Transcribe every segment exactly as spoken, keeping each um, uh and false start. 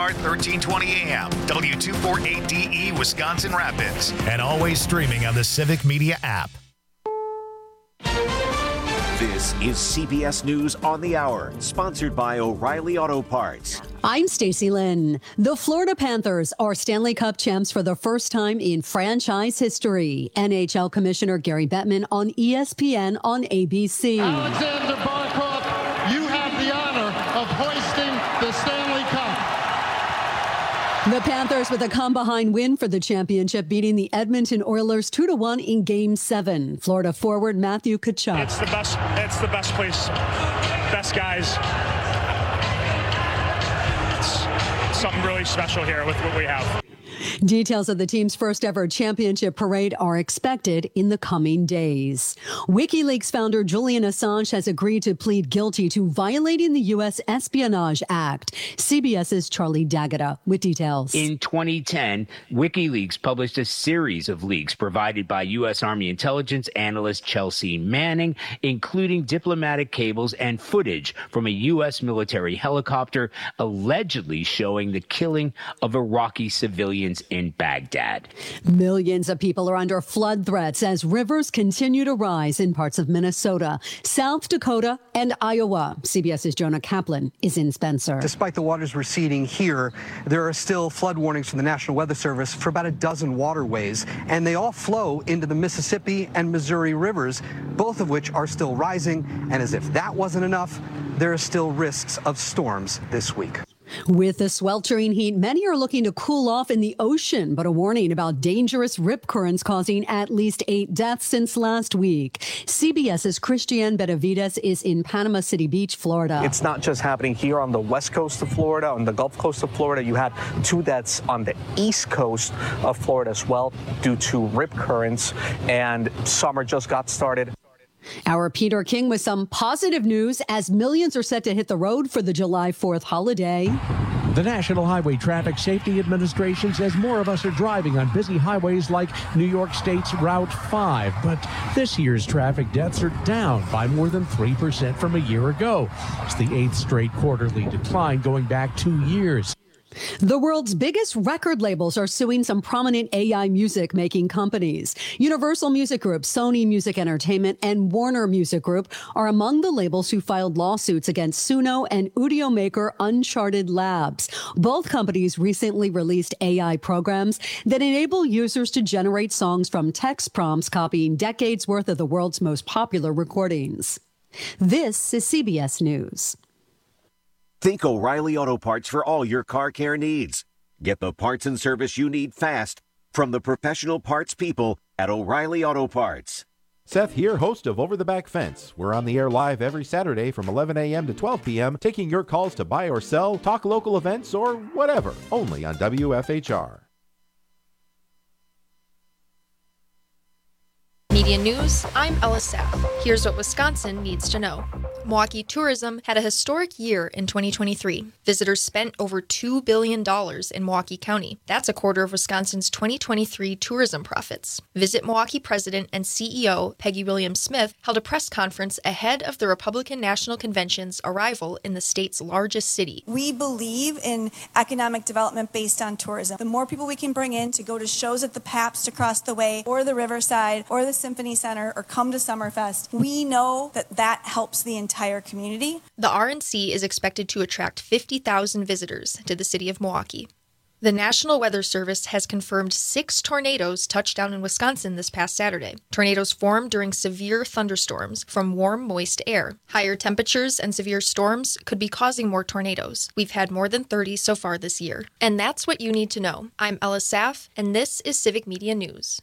Start thirteen twenty A M, W two forty-eight D E, Wisconsin Rapids, and always streaming on the Civic Media app. This is C B S News on the Hour, sponsored by O'Reilly Auto Parts. I'm Stacey Lynn. The Florida Panthers are Stanley Cup champs for the first time in franchise history. N H L Commissioner Gary Bettman on E S P N on A B C. Alexander Barkov, you have the honor of hoisting the Stanley Cup. The Panthers with a come-behind win for the championship, beating the Edmonton Oilers two to one in Game seven. Florida forward Matthew Tkachuk. It's the best. It's the best place, best guys. It's something really special here with what we have. Details of the team's first ever championship parade are expected in the coming days. WikiLeaks founder Julian Assange has agreed to plead guilty to violating the U S Espionage Act. CBS's Charlie D'Agata with details. In twenty ten, WikiLeaks published a series of leaks provided by U S Army intelligence analyst Chelsea Manning, including diplomatic cables and footage from a U S military helicopter allegedly showing the killing of Iraqi civilians in Baghdad. Millions of people are under flood threats as rivers continue to rise in parts of Minnesota, South Dakota, and Iowa. CBS's Jonah Kaplan is in Spencer. Despite the waters receding here, there are still flood warnings from the National Weather Service for about a dozen waterways, and they all flow into the Mississippi and Missouri rivers, both of which are still rising. And as if that wasn't enough, there are still risks of storms this week. With the sweltering heat, many are looking to cool off in the ocean, but a warning about dangerous rip currents causing at least eight deaths since last week. CBS's Christiane Benavides is in Panama City Beach, Florida. It's not just happening here on the west coast of Florida, on the Gulf Coast of Florida. You had two deaths on the east coast of Florida as well due to rip currents, and summer just got started. Our Peter King with some positive news as millions are set to hit the road for the July fourth holiday. The National Highway Traffic Safety Administration says more of us are driving on busy highways like New York State's Route five, but this year's traffic deaths are down by more than three percent from a year ago. It's the eighth straight quarterly decline going back two years. The world's biggest record labels are suing some prominent A I music making companies. Universal Music Group, Sony Music Entertainment, and Warner Music Group are among the labels who filed lawsuits against Suno and audio maker Uncharted Labs. Both companies recently released A I programs that enable users to generate songs from text prompts, copying decades worth of the world's most popular recordings. This is C B S News. Think O'Reilly Auto Parts for all your car care needs. Get the parts and service you need fast from the professional parts people at O'Reilly Auto Parts. Seth here, host of Over the Back Fence. We're on the air live every Saturday from eleven a.m. to twelve p.m., taking your calls to buy or sell, talk local events, or whatever, only on W F H R. Media News, I'm Ella Saff. Here's what Wisconsin needs to know. Milwaukee tourism had a historic year in twenty twenty-three. Visitors spent over two billion dollars in Milwaukee County. That's a quarter of Wisconsin's twenty twenty-three tourism profits. Visit Milwaukee President and C E O Peggy Williams-Smith held a press conference ahead of the Republican National Convention's arrival in the state's largest city. We believe in economic development based on tourism. The more people we can bring in to go to shows at the Pabst across the way, or the Riverside, or the Symphony Center, or come to Summerfest, we know that that helps the entire entire community. The R N C is expected to attract fifty thousand visitors to the city of Milwaukee. The National Weather Service has confirmed six tornadoes touched down in Wisconsin this past Saturday. Tornadoes formed during severe thunderstorms from warm, moist air. Higher temperatures and severe storms could be causing more tornadoes. We've had more than thirty so far this year. And that's what you need to know. I'm Ella Saff, and this is Civic Media News.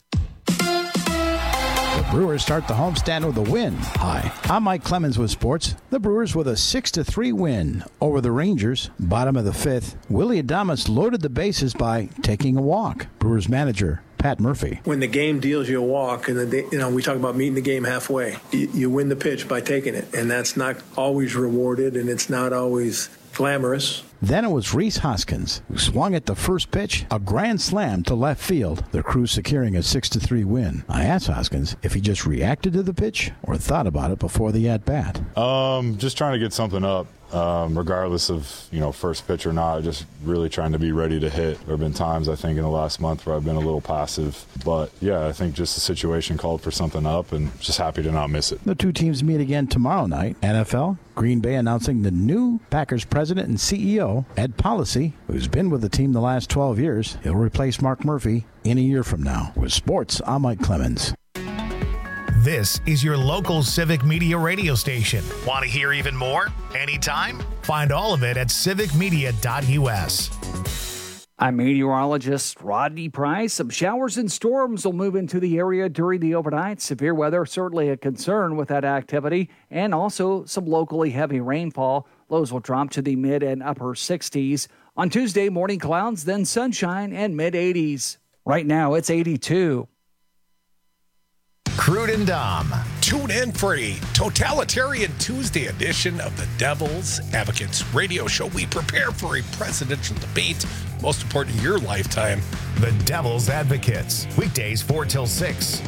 The Brewers start the homestand with a win. Hi, I'm Mike Clemens with sports. The Brewers with a six to three win over the Rangers. Bottom of the fifth, Willie Adames loaded the bases by taking a walk. Brewers manager Pat Murphy. When the game deals you a walk, and the, you know we talk about meeting the game halfway, you, you win the pitch by taking it, and that's not always rewarded, and it's not always glamorous. Then it was Rhys Hoskins, who swung at the first pitch, a grand slam to left field, the Crew securing a six to three win. I asked Hoskins if he just reacted to the pitch or thought about it before the at-bat. Um, just trying to get something up. um, regardless of, you know, first pitch or not, just really trying to be ready to hit. There have been times, I think, in the last month where I've been a little passive. But, yeah, I think just the situation called for something up, and just happy to not miss it. The two teams meet again tomorrow night. N F L, Green Bay announcing the new Packers president and C E O, Ed Policy, who's been with the team the last twelve years. He'll replace Mark Murphy in a year from now. With sports, I'm Mike Clemens. This is your local Civic Media radio station. Want to hear even more? Anytime? Find all of it at civic media dot u s. I'm meteorologist Rodney Price. Some showers and storms will move into the area during the overnight. Severe weather, certainly a concern with that activity, and also some locally heavy rainfall. Lows will drop to the mid and upper sixties. On Tuesday, morning clouds, then sunshine and mid eighties. Right now, it's eighty-two. Crude and Dom. Tune in for a Totalitarian Tuesday edition of the Devil's Advocates radio show. We prepare for a presidential debate, most important in your lifetime. The Devil's Advocates. Weekdays four till six.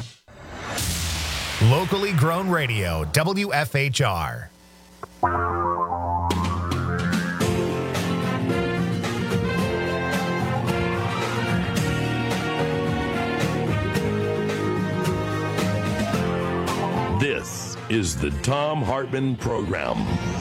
Locally grown radio, W F H R. This is the Thom Hartmann Program.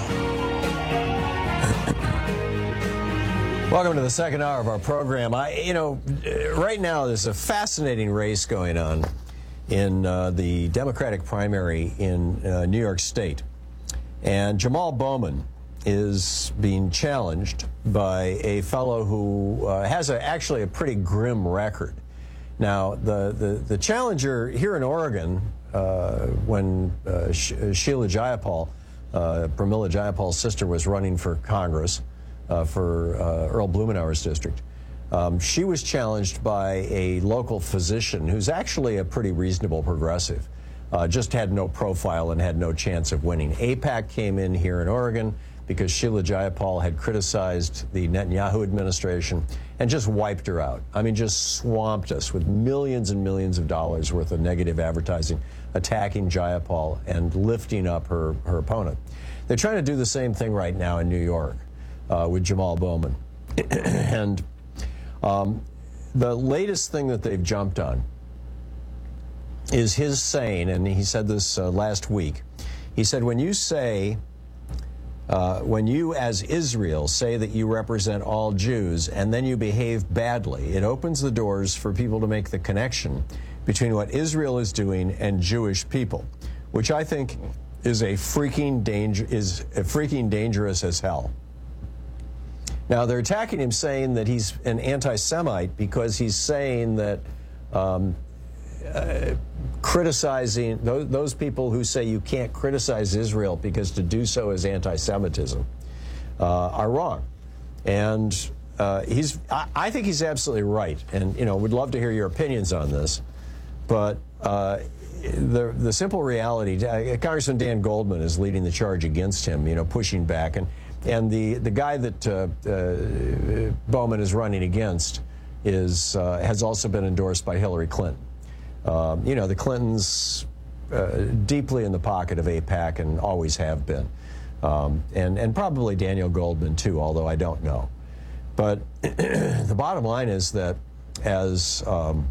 Welcome to the second hour of our program. I, you know, right now there's a fascinating race going on in uh, the Democratic primary in uh, New York State. And Jamal Bowman is being challenged by a fellow who uh, has a, actually a pretty grim record. Now, the, the, the challenger here in Oregon, uh, when uh, Sh- Sheila Jayapal, uh, Pramila Jayapal's sister, was running for Congress uh, for uh, Earl Blumenauer's district, um, she was challenged by a local physician who's actually a pretty reasonable progressive, uh, just had no profile and had no chance of winning. AIPAC came in here in Oregon because Sheila Jayapal had criticized the Netanyahu administration and just wiped her out. I mean, just swamped us with millions and millions of dollars worth of negative advertising, attacking Jayapal and lifting up her, her opponent. They're trying to do the same thing right now in New York uh, with Jamal Bowman. And um, the latest thing that they've jumped on is his saying, and he said this uh, last week, he said, when you say, Uh, when you, as Israel, say that you represent all Jews and then you behave badly, it opens the doors for people to make the connection between what Israel is doing and Jewish people, which I think is a freaking danger is a freaking dangerous as hell. Now they're attacking him, saying that he's an anti-Semite because he's saying that um, uh, criticizing those, those people who say you can't criticize Israel because to do so is anti-Semitism uh, are wrong. And uh, he's, I, I think he's absolutely right. And, you know, would love to hear your opinions on this. But uh, the the simple reality, uh, Congressman Dan Goldman is leading the charge against him, you know, pushing back. And, and the, the guy that uh, uh, Bowman is running against is uh, has also been endorsed by Hillary Clinton. Um, you know, the Clintons uh, deeply in the pocket of AIPAC and always have been. Um, and, and probably Daniel Goldman, too, although I don't know. But the bottom line is that, as um,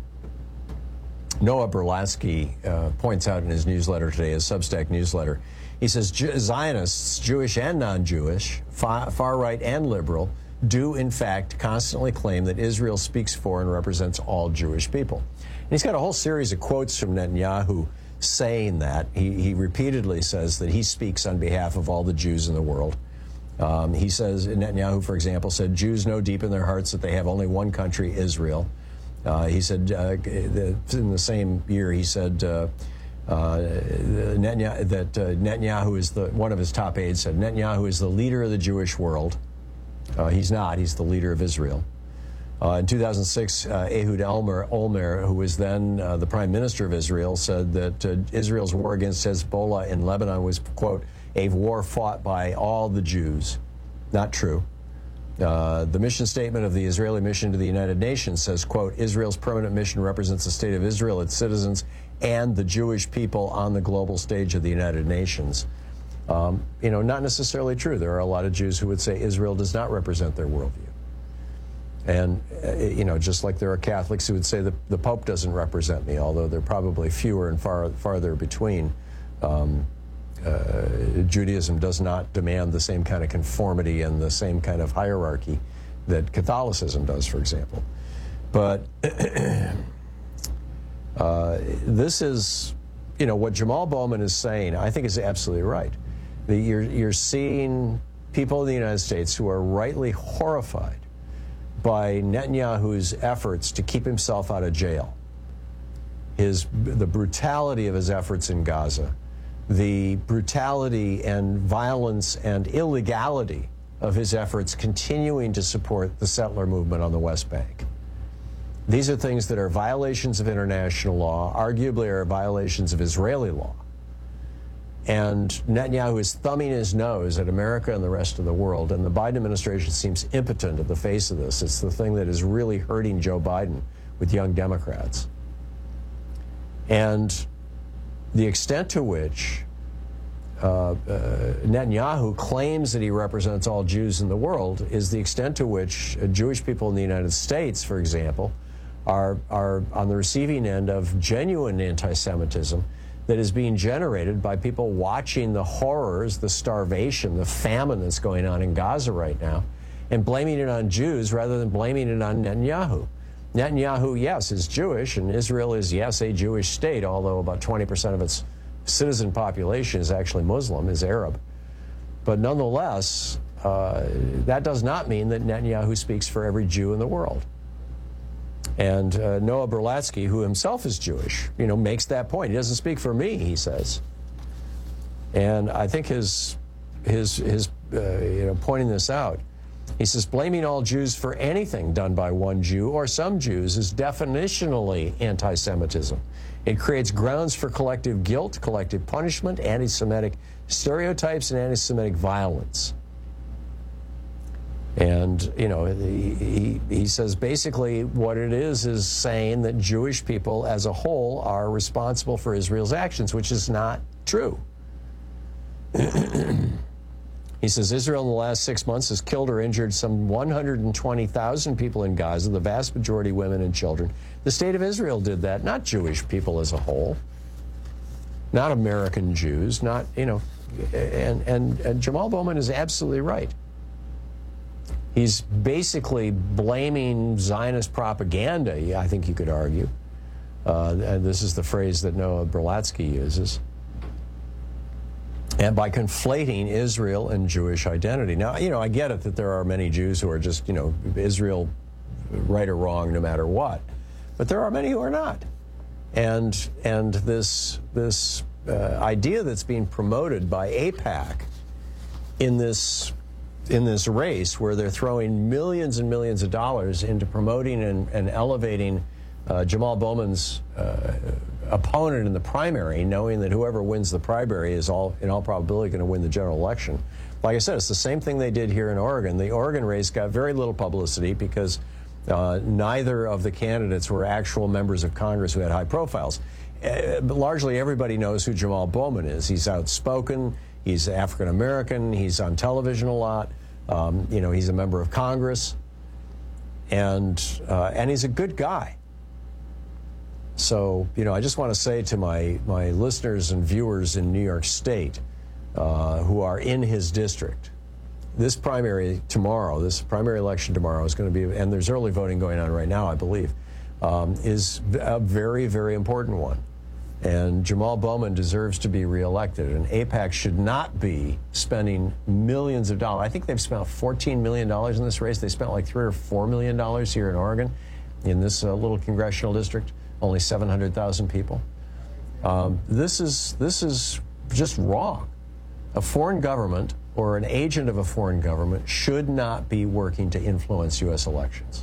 Noah Berlatsky uh, points out in his newsletter today, his Substack newsletter, he says Zionists, Jewish and non-Jewish, far, far-right and liberal, do in fact constantly claim that Israel speaks for and represents all Jewish people. And he's got a whole series of quotes from Netanyahu saying that. He, he repeatedly says that he speaks on behalf of all the Jews in the world. Um, he says, Netanyahu, for example, said, Jews know deep in their hearts that they have only one country, Israel. Uh, he said, uh, the, in the same year, he said uh, uh, Netanyahu, that uh, Netanyahu is the, one of his top aides said, Netanyahu is the leader of the Jewish world. Uh, he's not. He's the leader of Israel. Uh, in two thousand six, uh, Ehud Olmer, Olmer, who was then uh, the prime minister of Israel, said that uh, Israel's war against Hezbollah in Lebanon was, quote, a war fought by all the Jews. Not true. Uh, the mission statement of the Israeli mission to the United Nations says, quote, Israel's permanent mission represents the state of Israel, its citizens, and the Jewish people on the global stage of the United Nations. Um, you know, not necessarily true. There are a lot of Jews who would say Israel does not represent their worldview. And, uh, you know, just like there are Catholics who would say the, the Pope doesn't represent me, although they're probably fewer and far farther between. Um, uh, Judaism does not demand the same kind of conformity and the same kind of hierarchy that Catholicism does, for example. But uh, this is, you know, what Jamal Bowman is saying, I think is absolutely right. The, you're, you're seeing people in the United States who are rightly horrified by Netanyahu's efforts to keep himself out of jail, his, the brutality of his efforts in Gaza, the brutality and violence and illegality of his efforts continuing to support the settler movement on the West Bank. These are things that are violations of international law, arguably are violations of Israeli law. And Netanyahu is thumbing his nose at America and the rest of the world, and the Biden administration seems impotent at the face of this. It's the thing that is really hurting Joe Biden with young Democrats. And the extent to which uh, uh, Netanyahu claims that he represents all Jews in the world is the extent to which uh, Jewish people in the United States, for example, are, are on the receiving end of genuine anti-Semitism that is being generated by people watching the horrors, the starvation, the famine that's going on in Gaza right now, and blaming it on Jews rather than blaming it on Netanyahu. Netanyahu, yes, is Jewish, and Israel is, yes, a Jewish state, although about twenty percent of its citizen population is actually Muslim, is Arab. But nonetheless, uh, that does not mean that Netanyahu speaks for every Jew in the world. And uh, Noah Berlatsky, who himself is Jewish, you know, makes that point. He doesn't speak for me, he says. And I think his, his, his uh, you know, pointing this out, he says, blaming all Jews for anything done by one Jew or some Jews is definitionally anti-Semitism. It creates grounds for collective guilt, collective punishment, anti-Semitic stereotypes, and anti-Semitic violence. And, you know, he, he, he says basically what it is is saying that Jewish people as a whole are responsible for Israel's actions, which is not true. He says Israel in the last six months has killed or injured some one hundred twenty thousand people in Gaza, the vast majority women and children. The state of Israel did that, not Jewish people as a whole, not American Jews, not, you know, and, and, and Jamal Bowman is absolutely right. He's basically blaming Zionist propaganda, I think you could argue. Uh, and this is the phrase that Noah Berlatsky uses. And by conflating Israel and Jewish identity. Now, you know, I get it that there are many Jews who are just, you know, Israel right or wrong no matter what. But there are many who are not. And, and this, this uh, idea that's being promoted by AIPAC in this in this race where they're throwing millions and millions of dollars into promoting and, and elevating uh, Jamal Bowman's uh, opponent in the primary, knowing that whoever wins the primary is all in all probability going to win the general election. Like I said, it's the same thing they did here in Oregon. The Oregon race got very little publicity because uh, neither of the candidates were actual members of Congress who had high profiles. Uh, but largely everybody knows who Jamal Bowman is. He's outspoken. He's African American. He's on television a lot. Um, you know, he's a member of Congress, and uh, and he's a good guy. So, you know, I just want to say to my my listeners and viewers in New York State uh, who are in his district, this primary tomorrow, this primary election tomorrow is going to be, and there's early voting going on right now, I believe, um, is a very, very important one. And Jamal Bowman deserves to be reelected. And AIPAC should not be spending millions of dollars. I think they've spent fourteen million dollars in this race. They spent like three or four million dollars here in Oregon, in this uh, little congressional district, only seven hundred thousand people. Um, this is this is just wrong. A foreign government or an agent of a foreign government should not be working to influence U S elections.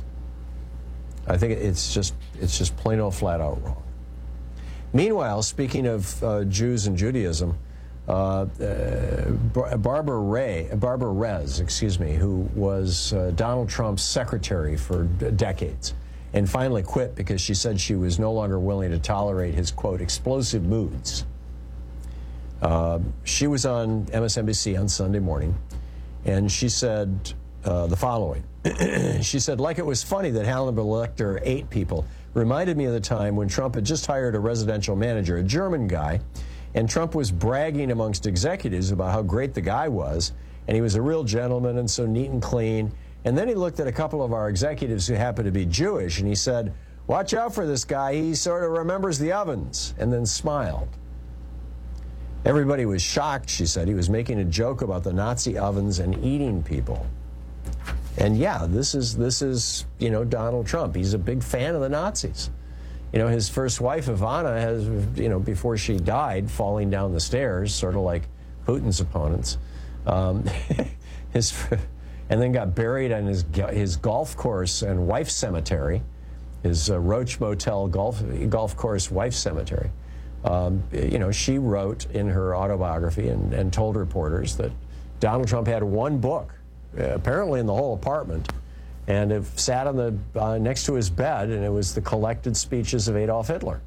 I think it's just it's just plain old flat out wrong. Meanwhile, speaking of uh, Jews and Judaism, uh, uh, Barbara Ray, Barbara Rez, excuse me, who was uh, Donald Trump's secretary for d- decades, and finally quit because she said she was no longer willing to tolerate his, quote, explosive moods. Uh, she was on M S N B C on Sunday morning, and she said uh, the following. She said, like it was funny that Hannibal Lecter ate people, reminded me of the time when Trump had just hired a residential manager, a German guy, and Trump was bragging amongst executives about how great the guy was, and he was a real gentleman and so neat and clean. And then he looked at a couple of our executives who happened to be Jewish, and he said, watch out for this guy, he sort of remembers the ovens, and then smiled. Everybody was shocked, she said. He was making a joke about the Nazi ovens and eating people. And yeah, this is, this is, you know, Donald Trump. He's a big fan of the Nazis. You know, his first wife, Ivana, has, you know, before she died, falling down the stairs, sort of like Putin's opponents, um, his, and then got buried on his, his golf course and wife cemetery, his uh, Roach Motel golf, golf course wife cemetery. Um, you know, she wrote in her autobiography and, and told reporters that Donald Trump had one book, uh, apparently in the whole apartment, and it sat on the uh, next to his bed, and it was the collected speeches of Adolf Hitler.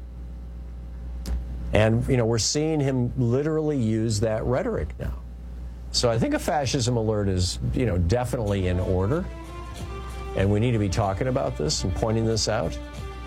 And, you know, we're seeing him literally use that rhetoric now. So I think a fascism alert is, you know, definitely in order, and we need to be talking about this and pointing this out.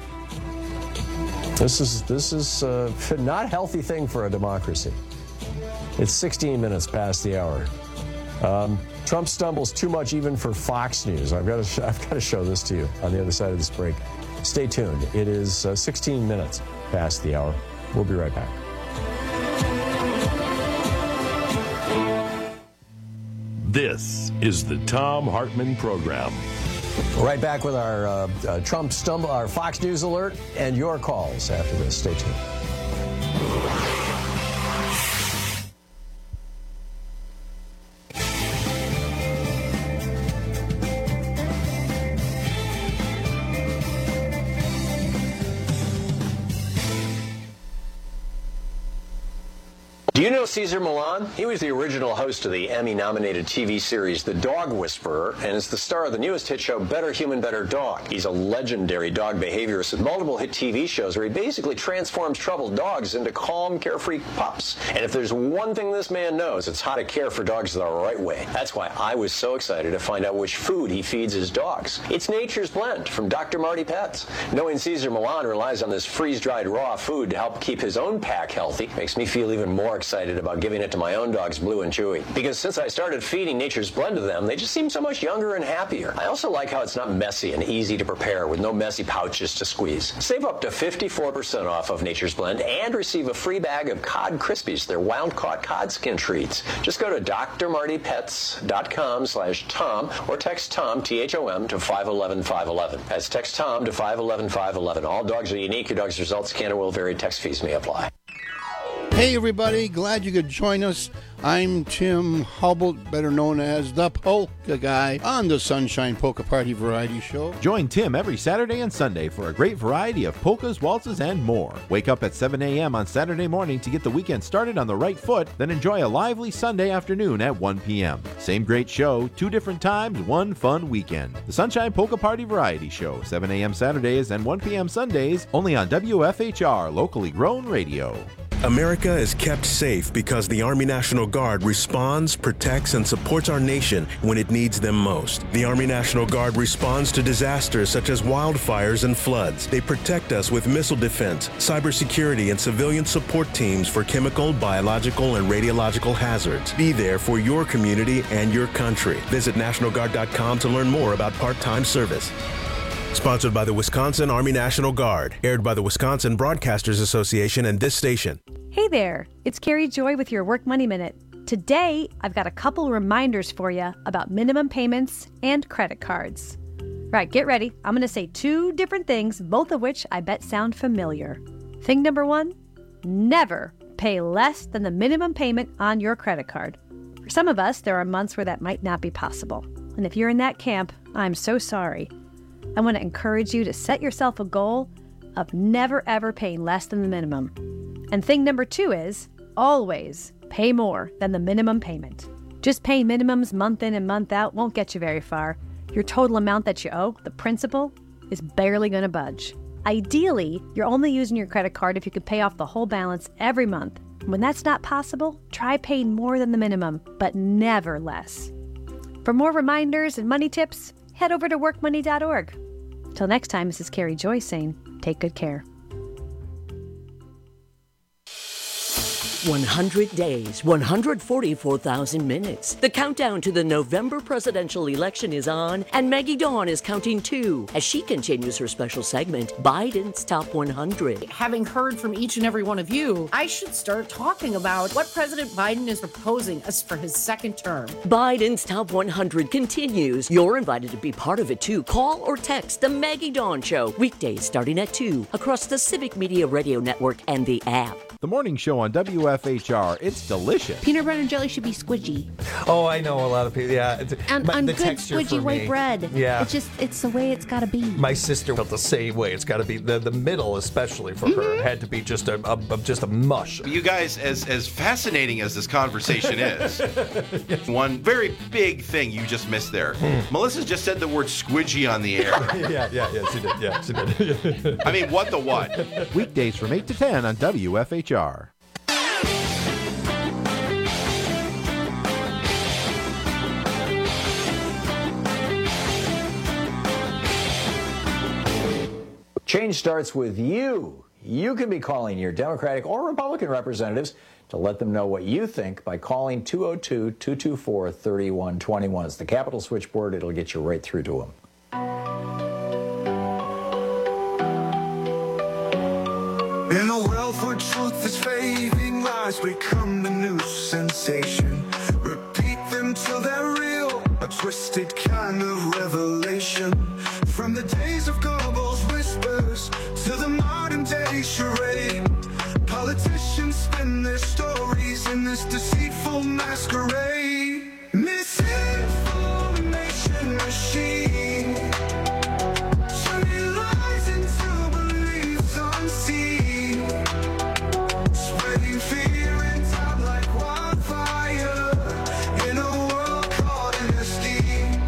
This is, this is uh, not a healthy thing for a democracy. It's sixteen minutes past the hour. Um, Trump stumbles too much even for Fox News. I've got, to I've got to show this to you on the other side of this break. Stay tuned. It is uh, sixteen minutes past the hour. We'll be right back. This is the Thom Hartmann Program. Right back with our uh, uh, Trump stumble, our Fox News alert, and your calls after this. Stay tuned. Do you know Cesar Millan? He was the original host of the Emmy-nominated T V series The Dog Whisperer, and is the star of the newest hit show Better Human, Better Dog. He's a legendary dog behaviorist with multiple hit T V shows where he basically transforms troubled dogs into calm, carefree pups. And if there's one thing this man knows, it's how to care for dogs the right way. That's why I was so excited to find out which food he feeds his dogs. It's Nature's Blend from Doctor Marty Pets. Knowing Cesar Millan relies on this freeze-dried raw food to help keep his own pack healthy makes me feel even more excited excited about giving it to my own dogs, Blue and Chewy. Because since I started feeding Nature's Blend to them, they just seem so much younger and happier. I also like how it's not messy and easy to prepare with no messy pouches to squeeze. Save up to fifty-four percent off of Nature's Blend and receive a free bag of Cod Krispies, their wild-caught cod skin treats. Just go to D R marty pets dot com slash Tom or text Tom, T H O M, to five one one, five one one. That's text Tom to five one one, five one one. All dogs are unique. Your dog's results can and will vary. Text fees may apply. Hey everybody, glad you could join us. I'm Tim Hubble, better known as the Polka Guy, on the Sunshine Polka Party Variety Show. Join Tim every Saturday and Sunday for a great variety of polkas, waltzes, and more. Wake up at seven a.m. on Saturday morning to get the weekend started on the right foot, then enjoy a lively Sunday afternoon at one p.m. Same great show, two different times, one fun weekend. The Sunshine Polka Party Variety Show, seven a.m. Saturdays and one p.m. Sundays, only on W F H R, locally grown radio. America is kept safe because the Army National Guard responds, protects, and supports our nation when it needs them most. The Army National Guard responds to disasters such as wildfires and floods. They protect us with missile defense, cybersecurity, and civilian support teams for chemical, biological, and radiological hazards. Be there for your community and your country. Visit National Guard dot com to learn more about part-time service. Sponsored by the Wisconsin Army National Guard. Aired by the Wisconsin Broadcasters Association and this station. Hey there, it's Carrie Joy with your Work Money Minute. Today, I've got a couple reminders for you about minimum payments and credit cards. Right, get ready. I'm going to say two different things, both of which I bet sound familiar. Thing number one, never pay less than the minimum payment on your credit card. For some of us, there are months where that might not be possible. And if you're in that camp, I'm so sorry. I want to encourage you to set yourself a goal of never ever paying less than the minimum. And thing number two is always pay more than the minimum payment. Just paying minimums month in and month out won't get you very far. Your total amount that you owe, the principal, is barely going to budge. Ideally, you're only using your credit card if you could pay off the whole balance every month When that's not possible, try paying more than the minimum, but never less. For more reminders and money tips, head over to work money dot org. Till next time, this is Carrie Joy saying, take good care. one hundred days, one hundred forty-four thousand minutes. The countdown to the November presidential election is on, and Maggie Dawn is counting too as she continues her special segment, Biden's Top one hundred. Having heard from each and every one of you, I should start talking about what President Biden is proposing as for his second term. Biden's Top one hundred continues. You're invited to be part of it too. Call or text The Maggie Dawn Show, weekdays starting at two, across the Civic Media Radio Network and the app. The morning show on W F H R. It's delicious. Peanut butter and jelly should be squidgy. Oh, I know a lot of people. Yeah, it's, And my, on the good texture squidgy for white me. bread. Yeah, It's just, it's the way it's got to be. my sister felt the same way. It's got to be the the middle, especially for Mm-hmm. her, had to be just a, a, a just a mush. You guys, as as fascinating as this conversation is, one very big thing you just missed there. Melissa just said the word squidgy on the air. yeah, yeah, yeah, she did. Yeah, she did. I mean, what the what? Weekdays from eight to ten on W F H R. Change starts with you. You can be calling your Democratic or Republican representatives to let them know what you think by calling two oh two, two two four, three one two one. It's the Capitol switchboard. It'll get you right through to them. In a world where truth is fading, lies become the new sensation. Repeat them till they're real, a twisted kind of revelation. From the days of Goebbels' whispers to the modern day charade, politicians spin their stories in this deceitful masquerade. Misinformation machine, turning lies into beliefs unseen, spreading fear and doubt like wildfire in a world caught in a steam.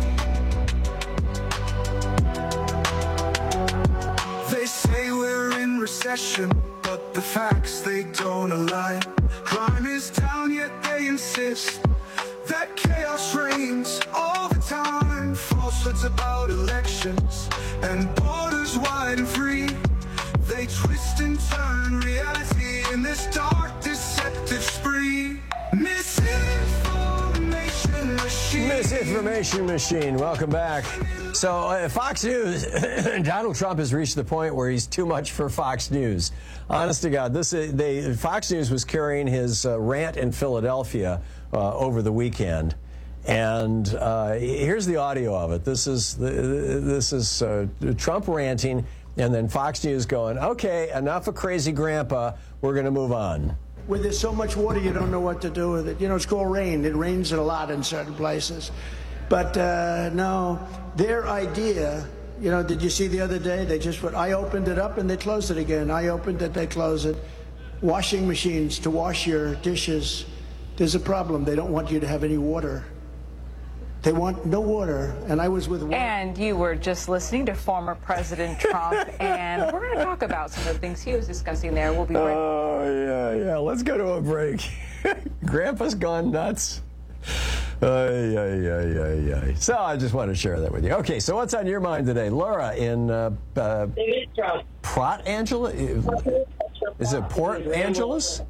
They say we're in recession, but the facts, they don't align. Crime is down, yet they insist that chaos reigns all the time. Falsehoods about elections and borders wide and free. They twist and turn reality in this dark, deceptive spree. Misinformation machine. Misinformation machine. Welcome back. So, uh, Fox News, Donald Trump has reached the point where he's too much for Fox News. Honest to God, this uh, they Fox News was carrying his uh, rant in Philadelphia uh, over the weekend, and uh, here's the audio of it. This is the, this is uh, Trump ranting, and then Fox News going, "Okay, enough of crazy grandpa. We're going to move on." Where there's so much water, you don't know what to do with it. You know, it's called rain. It rains a lot in certain places. But uh, no, their idea, you know, did you see the other day? They just put, I opened it up and they closed it again. I opened it, they close it. Washing machines to wash your dishes. There's a problem. They don't want you to have any water. They want no water. And I was with water. And you were just listening to former President Trump, and we're going to talk about some of the things he was discussing there. We'll be right back. Oh, yeah, yeah. Let's go to a break. Grandpa's gone nuts. Ay, ay, ay, ay, ay. So I just want to share that with you. Okay, so what's on your mind today? Laura in uh, uh, Port Angeles? Is it Port Angeles?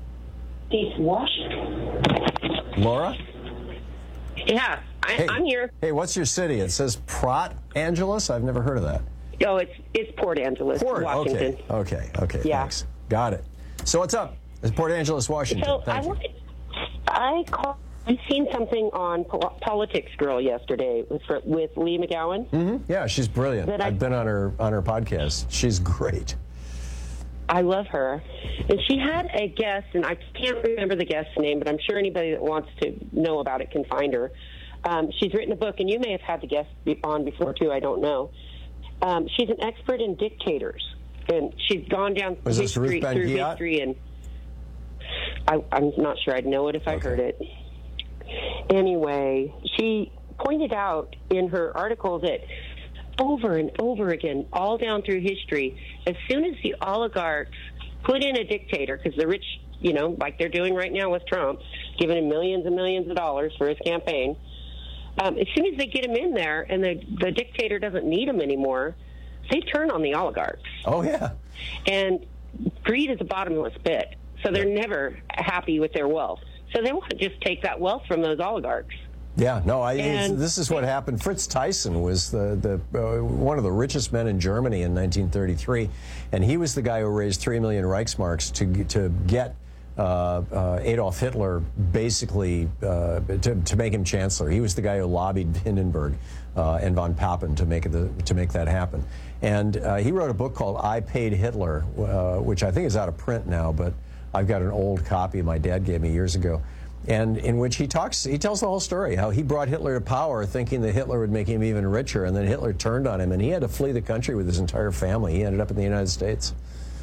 Laura? Yeah, I, Hey. I'm here. Hey, what's your city? It says Port Angeles? I've never heard of that. Oh, it's it's Port Angeles, Port, Washington. okay, okay, okay, Yeah. thanks. Got it. So what's up? It's Port Angeles, Washington. So I Thank you. wanted, I call, I seen something on Pol- Politics Girl yesterday with for, with Lee McGowan. hmm Yeah, she's brilliant. That I- I've been on her on her podcast. She's great. I love her, and she had a guest, and I can't remember the guest's name, but I'm sure anybody that wants to know about it can find her. Um, she's written a book, and you may have had the guest be- on before too. I don't know. Um, she's an expert in dictators, and she's gone down Was this history Ruth through Ben-Ghiat? history, and I, I'm not sure I'd know it if I heard it. Anyway, she pointed out in her article that over and over again, all down through history, as soon as the oligarchs put in a dictator, because the rich you know, like they're doing right now with Trump, giving him millions and millions of dollars for his campaign. Um, as soon as they get him in there and the, the dictator doesn't need him anymore, they turn on the oligarchs. Oh, yeah. And greed is a bottomless pit, so they're never happy with their wealth. So they want to just take that wealth from those oligarchs. Yeah, no, I, And- this is what happened. Fritz Tyson was the, the uh, one of the richest men in Germany in nineteen thirty-three, and he was the guy who raised three million Reichsmarks to, to get Uh, uh, Adolf Hitler basically uh, to, to make him chancellor. He was the guy who lobbied Hindenburg uh, and von Papen to make it the, to make that happen. And uh, he wrote a book called I Paid Hitler, uh, which I think is out of print now, but I've got an old copy my dad gave me years ago. And in which he talks, he tells the whole story, how he brought Hitler to power thinking that Hitler would make him even richer, and then Hitler turned on him, and he had to flee the country with his entire family. He ended up in the United States.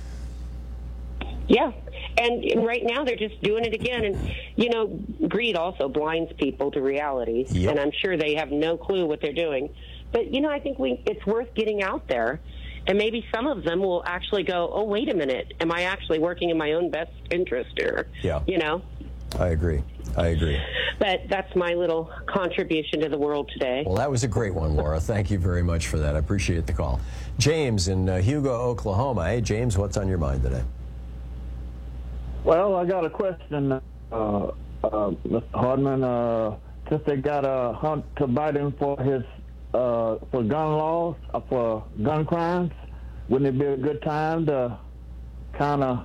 Yeah. And right now they're just doing it again. And, you know, greed also blinds people to reality. Yep. And I'm sure they have no clue what they're doing. But, you know, I think we it's worth getting out there. And maybe some of them will actually go, oh, wait a minute. Am I actually working in my own best interest here? Yeah. You know? I agree. I agree. But that's my little contribution to the world today. Well, that was a great one, Laura. Thank you very much for that. I appreciate the call. James in uh, Hugo, Oklahoma. Hey, James, what's on your mind today? Well, I got a question, uh, uh, Mister Hardman. Uh, since they got uh, Hunter Biden for his uh, for gun laws, uh, for gun crimes, wouldn't it be a good time to kind of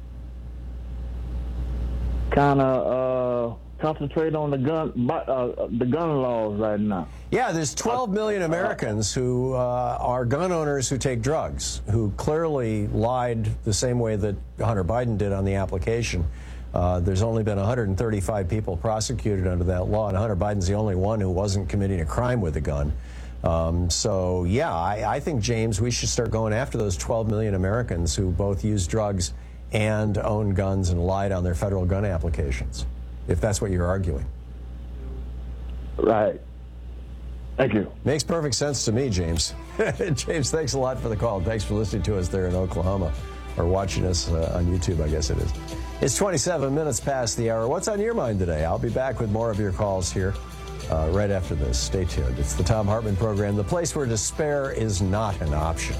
kind of uh, concentrate on the gun uh, the gun laws right now? Yeah, there's twelve million Americans who uh, are gun owners who take drugs, who clearly lied the same way that Hunter Biden did on the application. Uh, there's only been one hundred thirty-five people prosecuted under that law, and Hunter Biden's the only one who wasn't committing a crime with a gun. Um, so, yeah, I, I think, James, we should start going after those twelve million Americans who both use drugs and own guns and lied on their federal gun applications, if that's what you're arguing. Right. Thank you. Makes perfect sense to me, James. James, thanks a lot for the call. Thanks for listening to us there in Oklahoma, or watching us uh, on YouTube, I guess it is. It's twenty-seven minutes past the hour. What's on your mind today? I'll be back with more of your calls here uh, right after this. Stay tuned. It's the Thom Hartmann Program, the place where despair is not an option.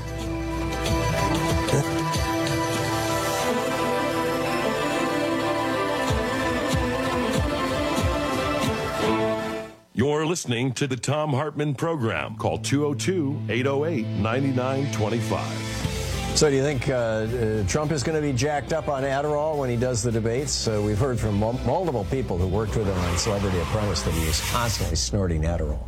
You're listening to the Thom Hartmann Program. Call two oh two, eight oh eight, nine nine two five. So do you think uh, uh, Trump is going to be jacked up on Adderall when he does the debates? Uh, we've heard from mul- multiple people who worked with him on Celebrity Apprentice that he was constantly snorting Adderall.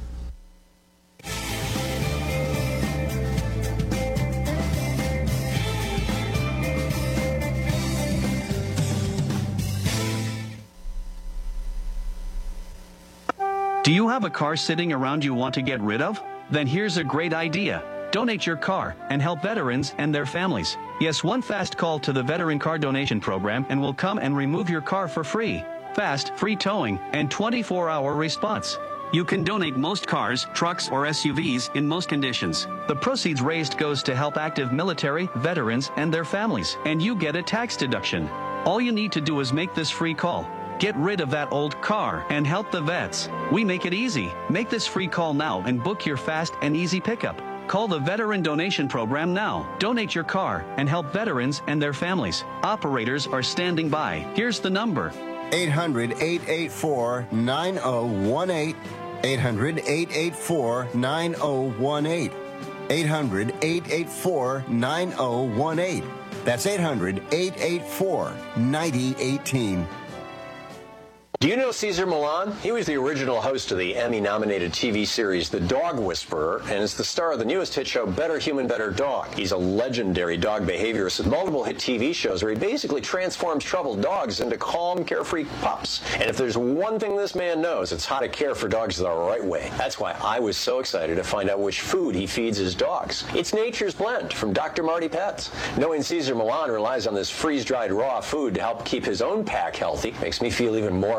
Do you have a car sitting around you want to get rid of? Then here's a great idea. Donate your car and help veterans and their families. Yes, one fast call to the Veteran Car Donation Program and we'll come and remove your car for free. Fast, free towing, and twenty-four hour response. You can donate most cars, trucks, or S U Vs in most conditions. The proceeds raised goes to help active military, veterans, and their families, and you get a tax deduction. All you need to do is make this free call. Get rid of that old car and help the vets. We make it easy. Make this free call now and book your fast and easy pickup. Call the Veteran Donation Program now. Donate your car and help veterans and their families. Operators are standing by. Here's the number. eight hundred, eight eight four, nine oh one eight. eight hundred, eight eight four, nine oh one eight. eight hundred, eight eight four, nine oh one eight. That's eight hundred, eight eight four, nine oh one eight. Do you know Cesar Millan? He was the original host of the Emmy-nominated T V series The Dog Whisperer, and is the star of the newest hit show Better Human, Better Dog. He's a legendary dog behaviorist with multiple hit T V shows where he basically transforms troubled dogs into calm, carefree pups. And if there's one thing this man knows, it's how to care for dogs the right way. That's why I was so excited to find out which food he feeds his dogs. It's Nature's Blend from Doctor Marty Pets. Knowing Cesar Millan relies on this freeze-dried raw food to help keep his own pack healthy makes me feel even more excited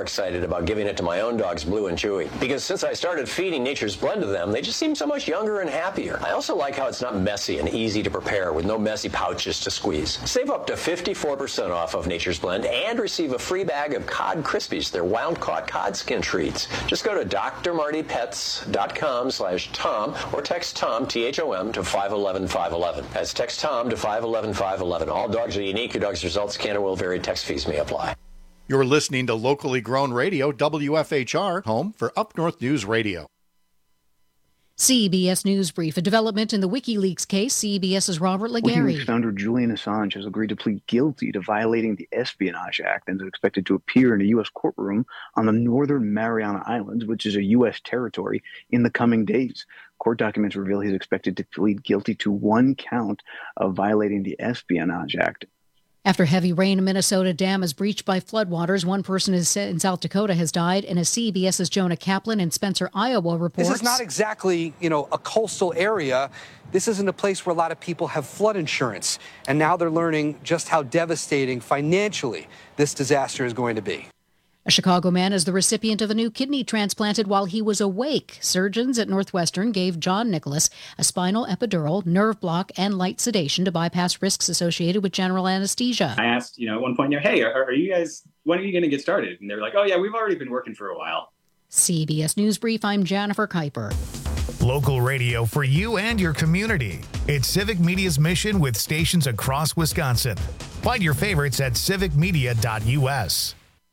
excited about giving it to my own dogs, Blue and Chewy. Because since I started feeding Nature's Blend to them, they just seem so much younger and happier. I also like how it's not messy and easy to prepare with no messy pouches to squeeze. Save up to fifty-four percent off of Nature's Blend and receive a free bag of Cod Crispies, their wild-caught cod skin treats. Just go to d r marty pets dot com slash Tom or text Tom, T H O M, to five one one five one one. That's text Tom to five one one five one one. All dogs are unique. Your dog's results can or will vary. Text fees may apply. You're listening to locally grown radio, W F H R, home for Up North News Radio. C B S News Brief. A development in the WikiLeaks case. CBS's Robert Legary. WikiLeaks founder Julian Assange has agreed to plead guilty to violating the Espionage Act and is expected to appear in a U S courtroom on the Northern Mariana Islands, which is a U S territory, in the coming days. Court documents reveal he's expected to plead guilty to one count of violating the Espionage Act. After heavy rain, a Minnesota dam is breached by floodwaters. One person in South Dakota has died, and as CBS's Jonah Kaplan in Spencer, Iowa reports. This is not exactly, you know, a coastal area. This isn't a place where a lot of people have flood insurance, and now they're learning just how devastating financially this disaster is going to be. A Chicago man is the recipient of a new kidney transplanted while he was awake. Surgeons at Northwestern gave John Nicholas a spinal epidural, nerve block, and light sedation to bypass risks associated with general anesthesia. I asked, you know, at one point, hey, are, are you guys, when are you going to get started? And they were like, oh, yeah, we've already been working for a while. C B S News Brief, I'm Jennifer Kuiper. Local radio for you and your community. It's Civic Media's mission with stations across Wisconsin. Find your favorites at civic media dot U S.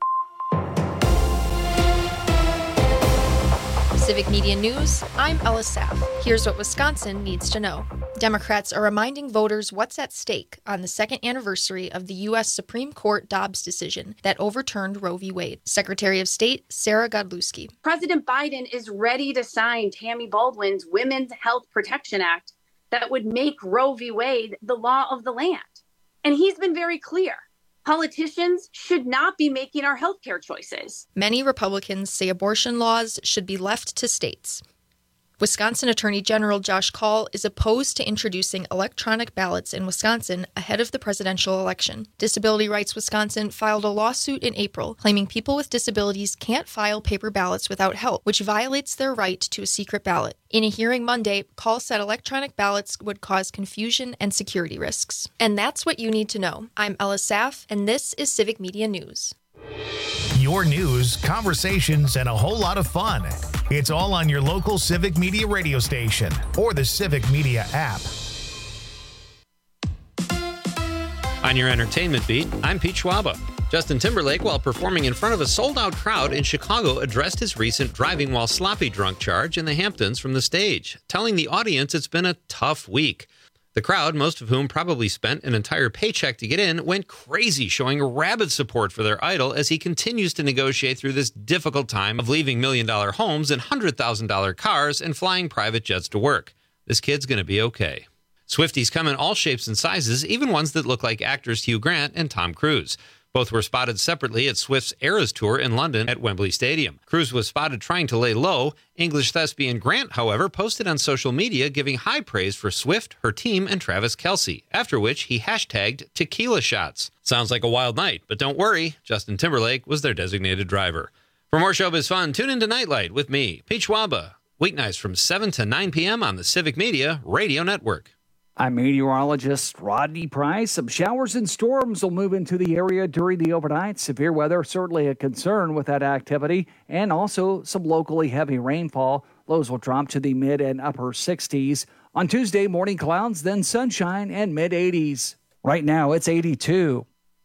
Civic Media News, I'm Ella Saff. Here's what Wisconsin needs to know. Democrats are reminding voters what's at stake on the second anniversary of the U S Supreme Court Dobbs decision that overturned Roe v. Wade. Secretary of State Sarah Godlewski. President Biden is ready to sign Tammy Baldwin's Women's Health Protection Act that would make Roe v. Wade the law of the land. And he's been very clear. Politicians should not be making our healthcare choices. Many Republicans say abortion laws should be left to states. Wisconsin Attorney General Josh Kaul is opposed to introducing electronic ballots in Wisconsin ahead of the presidential election. Disability Rights Wisconsin filed a lawsuit in April claiming people with disabilities can't file paper ballots without help, which violates their right to a secret ballot. In a hearing Monday, Kaul said electronic ballots would cause confusion and security risks. And that's what you need to know. I'm Ella Saff, and this is Civic Media News. Your news, conversations, and a whole lot of fun. It's all on your local Civic Media radio station or the Civic Media app. On your entertainment beat, I'm Pete Schwaba. Justin Timberlake, while performing in front of a sold-out crowd in Chicago, addressed his recent driving while sloppy drunk charge in the Hamptons from the stage, telling the audience it's been a tough week. The crowd, most of whom probably spent an entire paycheck to get in, went crazy, showing rabid support for their idol as he continues to negotiate through this difficult time of leaving million-dollar homes and one hundred thousand dollars cars and flying private jets to work. This kid's going to be okay. Swifties come in all shapes and sizes, even ones that look like actors Hugh Grant and Tom Cruise. Both were spotted separately at Swift's Eras Tour in London at Wembley Stadium. Cruise was spotted trying to lay low. English thespian Grant, however, posted on social media giving high praise for Swift, her team, and Travis Kelce, after which he hashtagged tequila shots. Sounds like a wild night, but don't worry, Justin Timberlake was their designated driver. For more showbiz fun, tune into Nightlight with me, Pete Schwaba, weeknights from seven to nine p.m. on the Civic Media Radio Network. I'm meteorologist Rodney Price. Some showers and storms will move into the area during the overnight. Severe weather, certainly a concern with that activity, and also some locally heavy rainfall. Lows will drop to the mid and upper sixties. On Tuesday, morning clouds, then sunshine and mid eighties. Right now, it's eighty-two.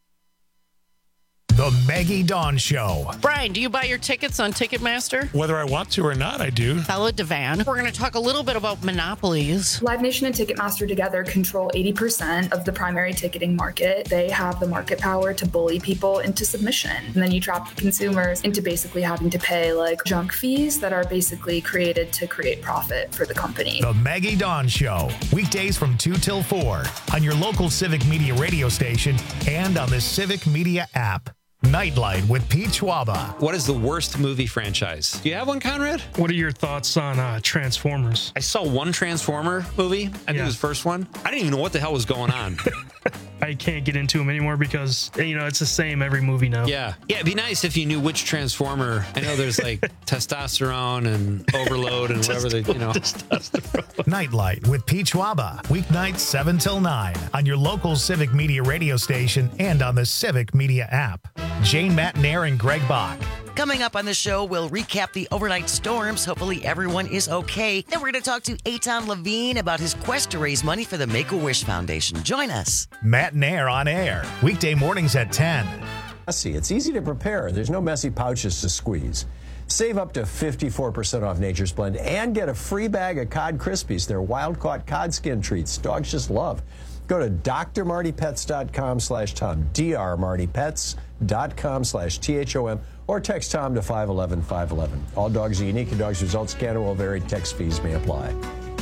The Maggie Dawn Show. Brian, do you buy your tickets on Ticketmaster? Whether I want to or not, I do. Bella Devan. We're going to talk a little bit about monopolies. Live Nation and Ticketmaster together control eighty percent of the primary ticketing market. They have the market power to bully people into submission. And then you trap the consumers into basically having to pay like junk fees that are basically created to create profit for the company. The Maggie Dawn Show. Weekdays from two till four on your local Civic Media radio station and on the Civic Media app. Nightlight with Pete Schwaba. What is the worst movie franchise? Do you have one, Conrad? What are your thoughts on uh, Transformers? I saw one Transformer movie. I think Yeah. it was the first one. I didn't even know what the hell was going on. I can't get into them anymore because, you know, it's the same every movie now. Yeah. Yeah, it'd be nice if you knew which Transformer. I know there's like testosterone and overload and whatever they, you know. Nightlight with Pete Schwaba. Weeknights seven till nine on your local Civic Media radio station and on the Civic Media app. Jane Matnair and Greg Bach. Coming up on the show, we'll recap the overnight storms. Hopefully everyone is okay. Then we're going to talk to Eitan Levine about his quest to raise money for the Make-A-Wish Foundation. Join us. Matt Nair on air. Weekday mornings at ten. Messy. It's easy to prepare. There's no messy pouches to squeeze. Save up to fifty-four percent off Nature's Blend and get a free bag of Cod Krispies. They're wild-caught cod skin treats dogs just love. Go to d r marty pets dot com slash Tom, d r marty pets dot com slash T H O M, or text Tom to five one one five one one. All dogs are unique and dogs' results can and will vary. Text fees may apply.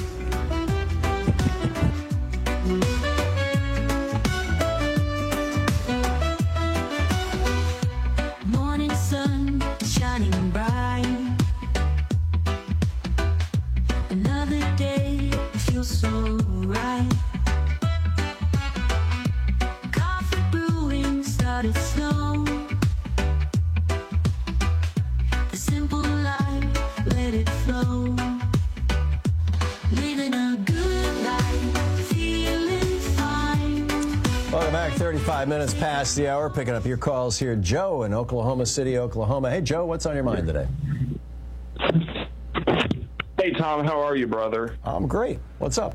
Morning sun shining bright. Another day feels so right. Coffee brewing started slow. The simple life, let it flow. Living a good life, feeling fine. Welcome back. thirty-five minutes past the hour. Picking up your calls here. Joe in Oklahoma City, Oklahoma. Hey, Joe, what's on your mind today? Hey, Tom, how are you, brother? I'm great. What's up?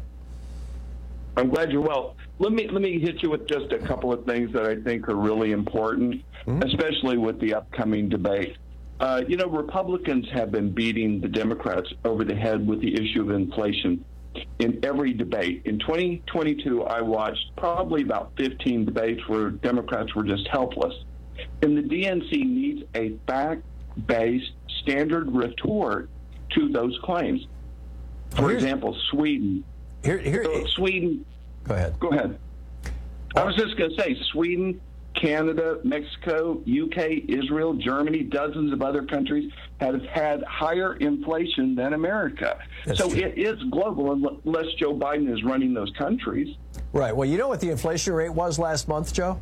I'm glad you're well. Let me let me hit you with just a couple of things that I think are really important, mm-hmm. especially with the upcoming debate. Uh, you know, Republicans have been beating the Democrats over the head with the issue of inflation in every debate. In twenty twenty-two, I watched probably about fifteen debates where Democrats were just helpless. And the D N C needs a fact-based standard retort to those claims. For Here's, example, Sweden. Here, here, so Sweden. Go ahead. Go ahead. I was just going to say, Sweden, Canada, Mexico, U K, Israel, Germany, dozens of other countries have had higher inflation than America. That's so true. it is global unless Joe Biden is running those countries. Right. Well, you know what the inflation rate was last month, Joe?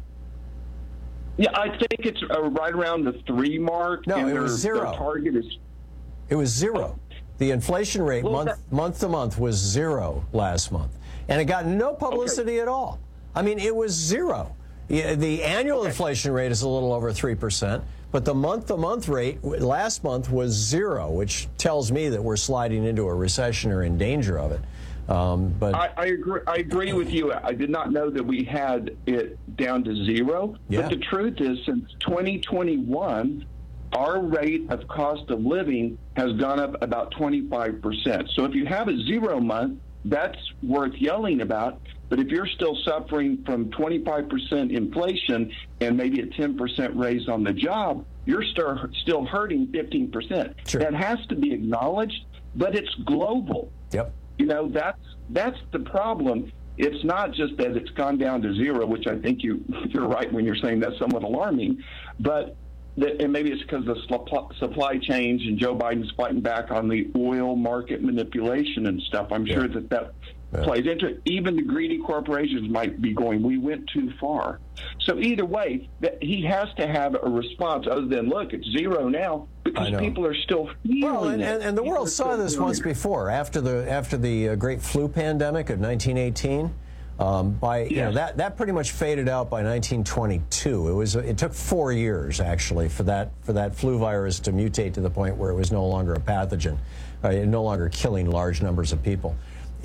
Yeah, I think it's uh, right around the three mark. No, and it their, was zero. Their target is. It was zero. The inflation rate Well, month that- month to month was zero last month, and it got no publicity at all. I mean, it was zero. Yeah, the annual inflation rate is a little over three percent, but the month-to-month rate last month was zero, which tells me that we're sliding into a recession or in danger of it. Um, but I, I agree. I agree with you. I did not know that we had it down to zero. Yeah. But the truth is, since twenty twenty-one, our rate of cost of living has gone up about twenty-five percent. So if you have a zero month, that's worth yelling about. But if you're still suffering from twenty-five percent inflation and maybe a ten percent raise on the job, you're still still hurting fifteen percent. Sure. That has to be acknowledged, but it's global. Yep. You know, that's that's the problem. It's not just that it's gone down to zero, which I think you, you're right when you're saying that's somewhat alarming, but that, and maybe it's because of the supply chains and Joe Biden's fighting back on the oil market manipulation and stuff. I'm Yeah. sure that that Yeah. plays into it. Even the greedy corporations might be going, we went too far. So either way, that he has to have a response other than, look, it's zero now, because people are still feeling Well, and, it. and, and the People world are saw still this feeling once it. before after the after the uh, great flu pandemic of nineteen eighteen. Um, by you know Yes. that that pretty much faded out by nineteen twenty-two. It was it took four years actually for that for that flu virus to mutate to the point where it was no longer a pathogen, uh, no longer killing large numbers of people.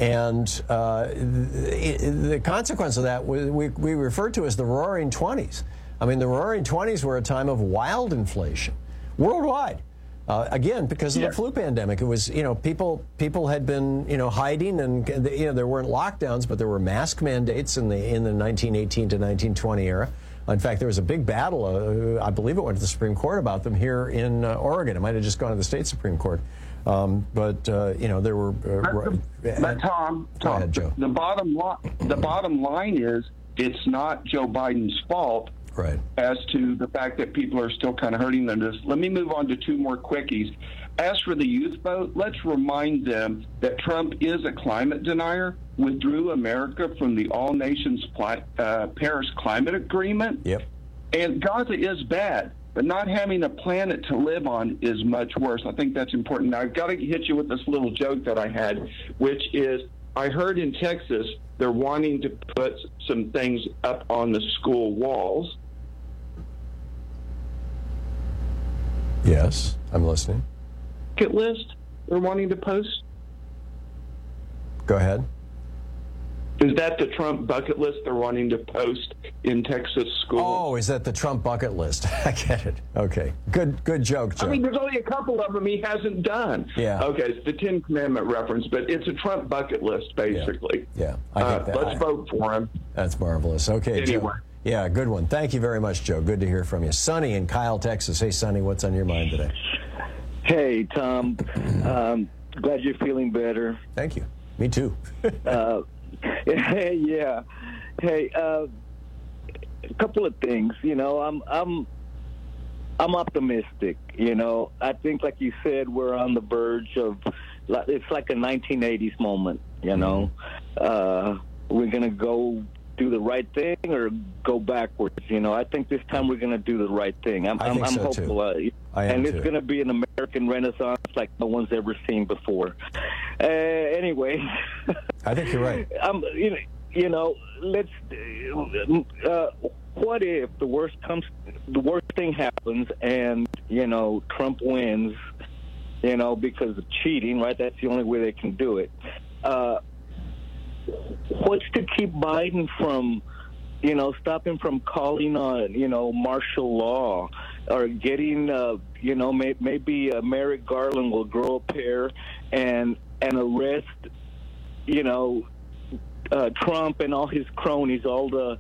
And uh, the, the consequence of that we, we, we refer to as the Roaring Twenties. I mean, the Roaring Twenties were a time of wild inflation worldwide. Uh, again, because of Yeah. the flu pandemic, it was, you know, people people had been, you know, hiding, and you know there weren't lockdowns, but there were mask mandates in the in the nineteen eighteen to nineteen twenty era. In fact, there was a big battle. Uh, I believe it went to the Supreme Court about them here in uh, Oregon. It might have just gone to the state Supreme Court, um, but uh, you know there were. Uh, But, but Tom, Go Tom ahead, Joe. the bottom line, the bottom line is it's not Joe Biden's fault Right. As to the fact that people are still kind of hurting under this. Let me move on to two more quickies. As for the youth vote, let's remind them that Trump is a climate denier, withdrew America from the All Nations uh, Paris Climate Agreement. Yep. And Gaza is bad, but not having a planet to live on is much worse. I think that's important. Now, I've got to hit you with this little joke that I had, which is I heard in Texas they're wanting to put some things up on the school walls. Yes, I'm listening. Bucket list they're wanting to post? Go ahead. Is that the Trump bucket list they're wanting to post in Texas schools? Oh, is that the Trump bucket list? I get it. Okay. Good good joke, Joe. I mean, there's only a couple of them he hasn't done. Yeah. Okay, it's the Ten Commandment reference, but it's a Trump bucket list, basically. Yeah, yeah I get uh, that. Let's I, vote for him. That's marvelous. Okay, anyway. Joe. Yeah, good one. Thank you very much, Joe. Good to hear from you. Sonny in Kyle, Texas. Hey, Sonny, what's on your mind today? Hey, Tom. um, glad you're feeling better. Thank you. Me too. uh, yeah. Hey, uh, a couple of things. You know, I'm I'm I'm optimistic. You know, I think, like you said, we're on the verge of. It's like a nineteen eighties moment. You know, uh, we're gonna go do the right thing or go backwards. You know, I think this time we're gonna do the right thing. I'm I I'm, think I'm so hopeful. Too. Uh, I am and it's too. gonna be an American Renaissance like no one's ever seen before. Uh, anyway. I think you're right. Um, you know, you know, let's. Uh, what if the worst comes, the worst thing happens, and you know Trump wins, you know, because of cheating, right? That's the only way they can do it. Uh, what's to keep Biden from, you know, stop him from calling on, you know, martial law, or getting, uh, you know, may, maybe uh, Merrick Garland will grow a pair and and arrest, you know, uh, Trump and all his cronies, all the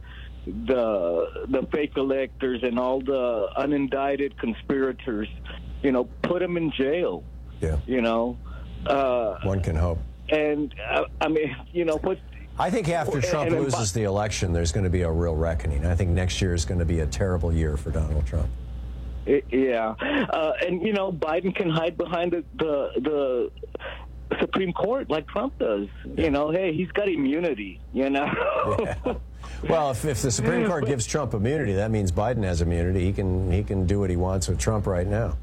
the the fake electors and all the unindicted conspirators, you know, put them in jail. Yeah. You know. Uh, One can hope. And uh, I mean, you know, what? I think after Trump and, and, loses the election, there's going to be a real reckoning. I think next year is going to be a terrible year for Donald Trump. It, yeah, uh, and you know, Biden can hide behind the the, the Supreme Court like Trump does. Yeah. You know, hey, he's got immunity. You know. Yeah. Well, if, if the Supreme Court gives Trump immunity, that means Biden has immunity. He can he can do what he wants with Trump right now.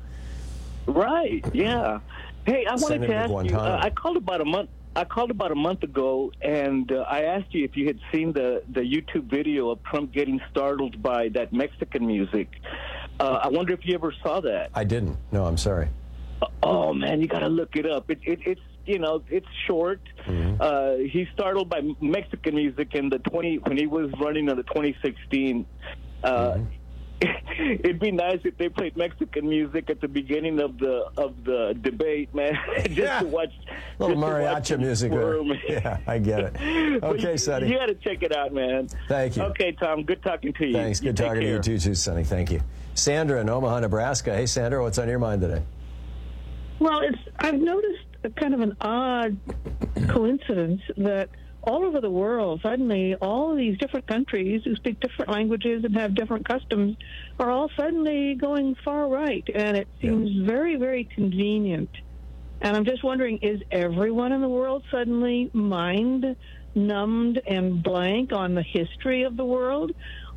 Right. Yeah. Hey, I Send wanted to ask you. Uh, I called about a month. I called about a month ago, and uh, I asked you if you had seen the, the YouTube video of Trump getting startled by that Mexican music. Uh, I wonder if you ever saw that. I didn't. No, I'm sorry. Oh man, you got to look it up. It, it, it's you know it's short. Mm-hmm. Uh, he's startled by Mexican music in the twenty when he was running in the twenty sixteen. Uh, mm-hmm. It'd be nice if they played Mexican music at the beginning of the of the debate, man. just yeah. to watch a little mariachi music. Yeah, I get it. Okay, you, Sonny. You got to check it out, man. Thank you. Okay, Tom. Good talking to you. Thanks. Good you talking to you too, too, Sonny. Thank you. Sandra in Omaha, Nebraska. Hey, Sandra, what's on your mind today? Well, it's I've noticed a kind of an odd coincidence that all over the world, suddenly, all of these different countries who speak different languages and have different customs are all suddenly going far right, and it seems yeah. very, very convenient. And I'm just wondering, is everyone in the world suddenly mind numbed and blank on the history of the world?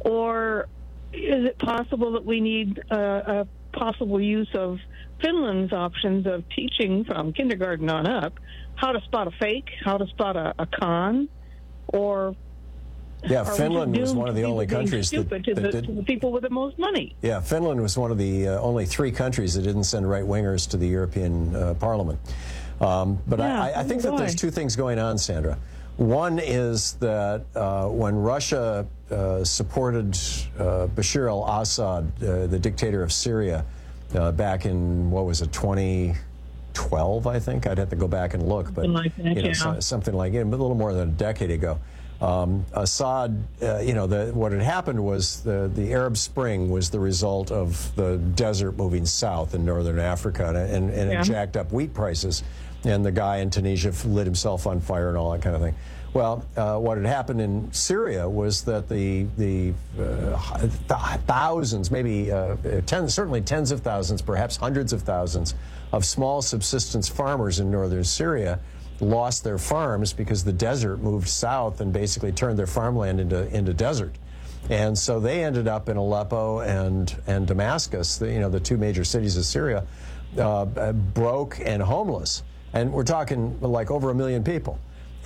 Or is it possible that we need a, a possible use of Finland's options of teaching from kindergarten on up how to spot a fake, how to spot a, a con, or yeah, Finland was one of the only countries that, that, to, the, did, to the people with the most money. Yeah, Finland was one of the uh, only three countries that didn't send right-wingers to the European uh, Parliament. Um, but yeah, I, I think that there's two things going on, Sandra. One is that uh, when Russia uh, supported uh, Bashar al-Assad, uh, the dictator of Syria, uh, back in, what was it, twenty twelve, I think. I'd have to go back and look, but something like that, you know, yeah. so, something like it, a little more than a decade ago. Um, Assad, uh, you know, the, what had happened was the, the Arab Spring was the result of the desert moving south in northern Africa, and, and, and yeah. it jacked up wheat prices. and the guy in Tunisia lit himself on fire and all that kind of thing. Well, uh, what had happened in Syria was that the the uh, th- thousands, maybe uh, tens, certainly tens of thousands, perhaps hundreds of thousands of small subsistence farmers in northern Syria lost their farms because the desert moved south and basically turned their farmland into into desert. And so they ended up in Aleppo and and Damascus, the, you know, the two major cities of Syria, uh, broke and homeless. And we're talking like over a million people.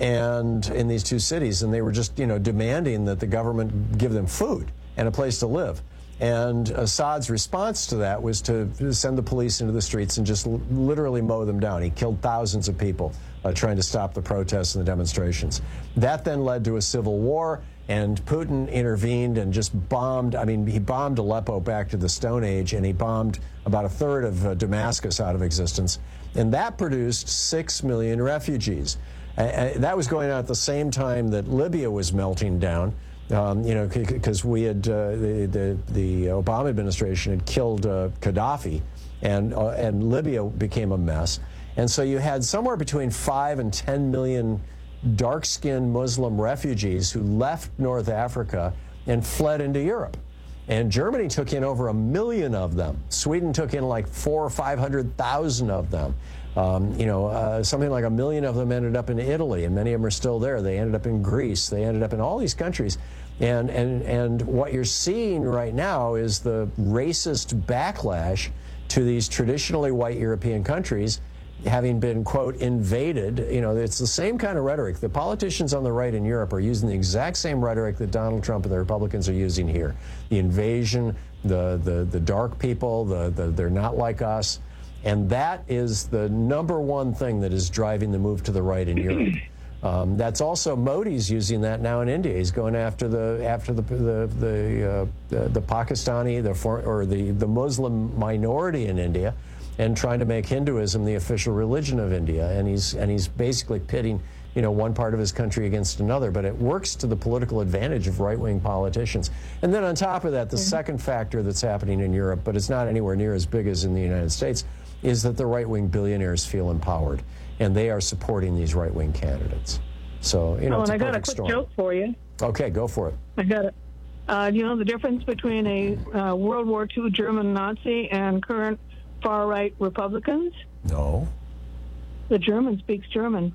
And in these two cities, and they were just, you know, demanding that the government give them food and a place to live. And Assad's response to that was to send the police into the streets and just l- literally mow them down. He killed thousands of people uh, trying to stop the protests and the demonstrations. That then led to a civil war, and Putin intervened and just bombed. I mean, he bombed Aleppo back to the Stone Age, and he bombed about a third of uh, Damascus out of existence. And that produced six million refugees. Uh, that was going on at the same time that Libya was melting down, um, you know, because we had uh, the, the the Obama administration had killed uh, Gaddafi, and uh, and Libya became a mess, and so you had somewhere between five and ten million dark-skinned Muslim refugees who left North Africa and fled into Europe, and Germany took in over a million of them. Sweden took in like four or five hundred thousand of them. Um, you know, uh, something like a million of them ended up in Italy, and many of them are still there. They ended up in Greece. They ended up in all these countries. And, and, and what you're seeing right now is the racist backlash to these traditionally white European countries having been, quote, invaded. You know, it's the same kind of rhetoric. The politicians on the right in Europe are using the exact same rhetoric that Donald Trump and the Republicans are using here. The invasion, the, the, the dark people, the, the, they're not like us. And that is the number one thing that is driving the move to the right in Europe. Um, that's also Modi's using that now in India. He's going after the after the the the, uh, the, the Pakistani the for, or the the Muslim minority in India, and trying to make Hinduism the official religion of India. And he's and he's basically pitting, you know, one part of his country against another. But it works to the political advantage of right-wing politicians. And then on top of that, the mm-hmm. second factor that's happening in Europe, but it's not anywhere near as big as in the United States, is that the right-wing billionaires feel empowered, and they are supporting these right-wing candidates. So, you know, oh, it's and a I got a perfect quick storm. joke for you. Okay, go for it. I got it. Uh, do you know the difference between a uh, World War Two German Nazi and current far-right Republicans? No. The German speaks German.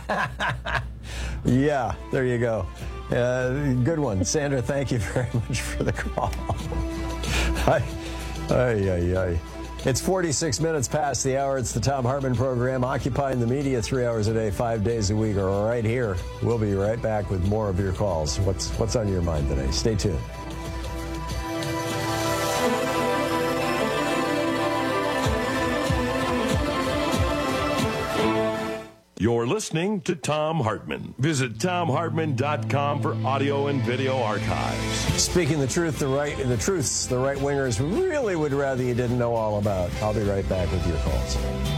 Yeah, there you go. Uh, good one. Sandra, thank you very much for the call. Ay, ay, ay, ay. It's forty-six minutes past the hour. It's the Thom Hartmann program, occupying the media three hours a day, five days a week, or right here. We'll be right back with more of your calls. What's, what's on your mind today? Stay tuned. You're listening to Thom Hartmann. Visit Thom Hartmann dot com for audio and video archives. Speaking the truth, the right, the truths the right wingers really would rather you didn't know all about. I'll be right back with your calls.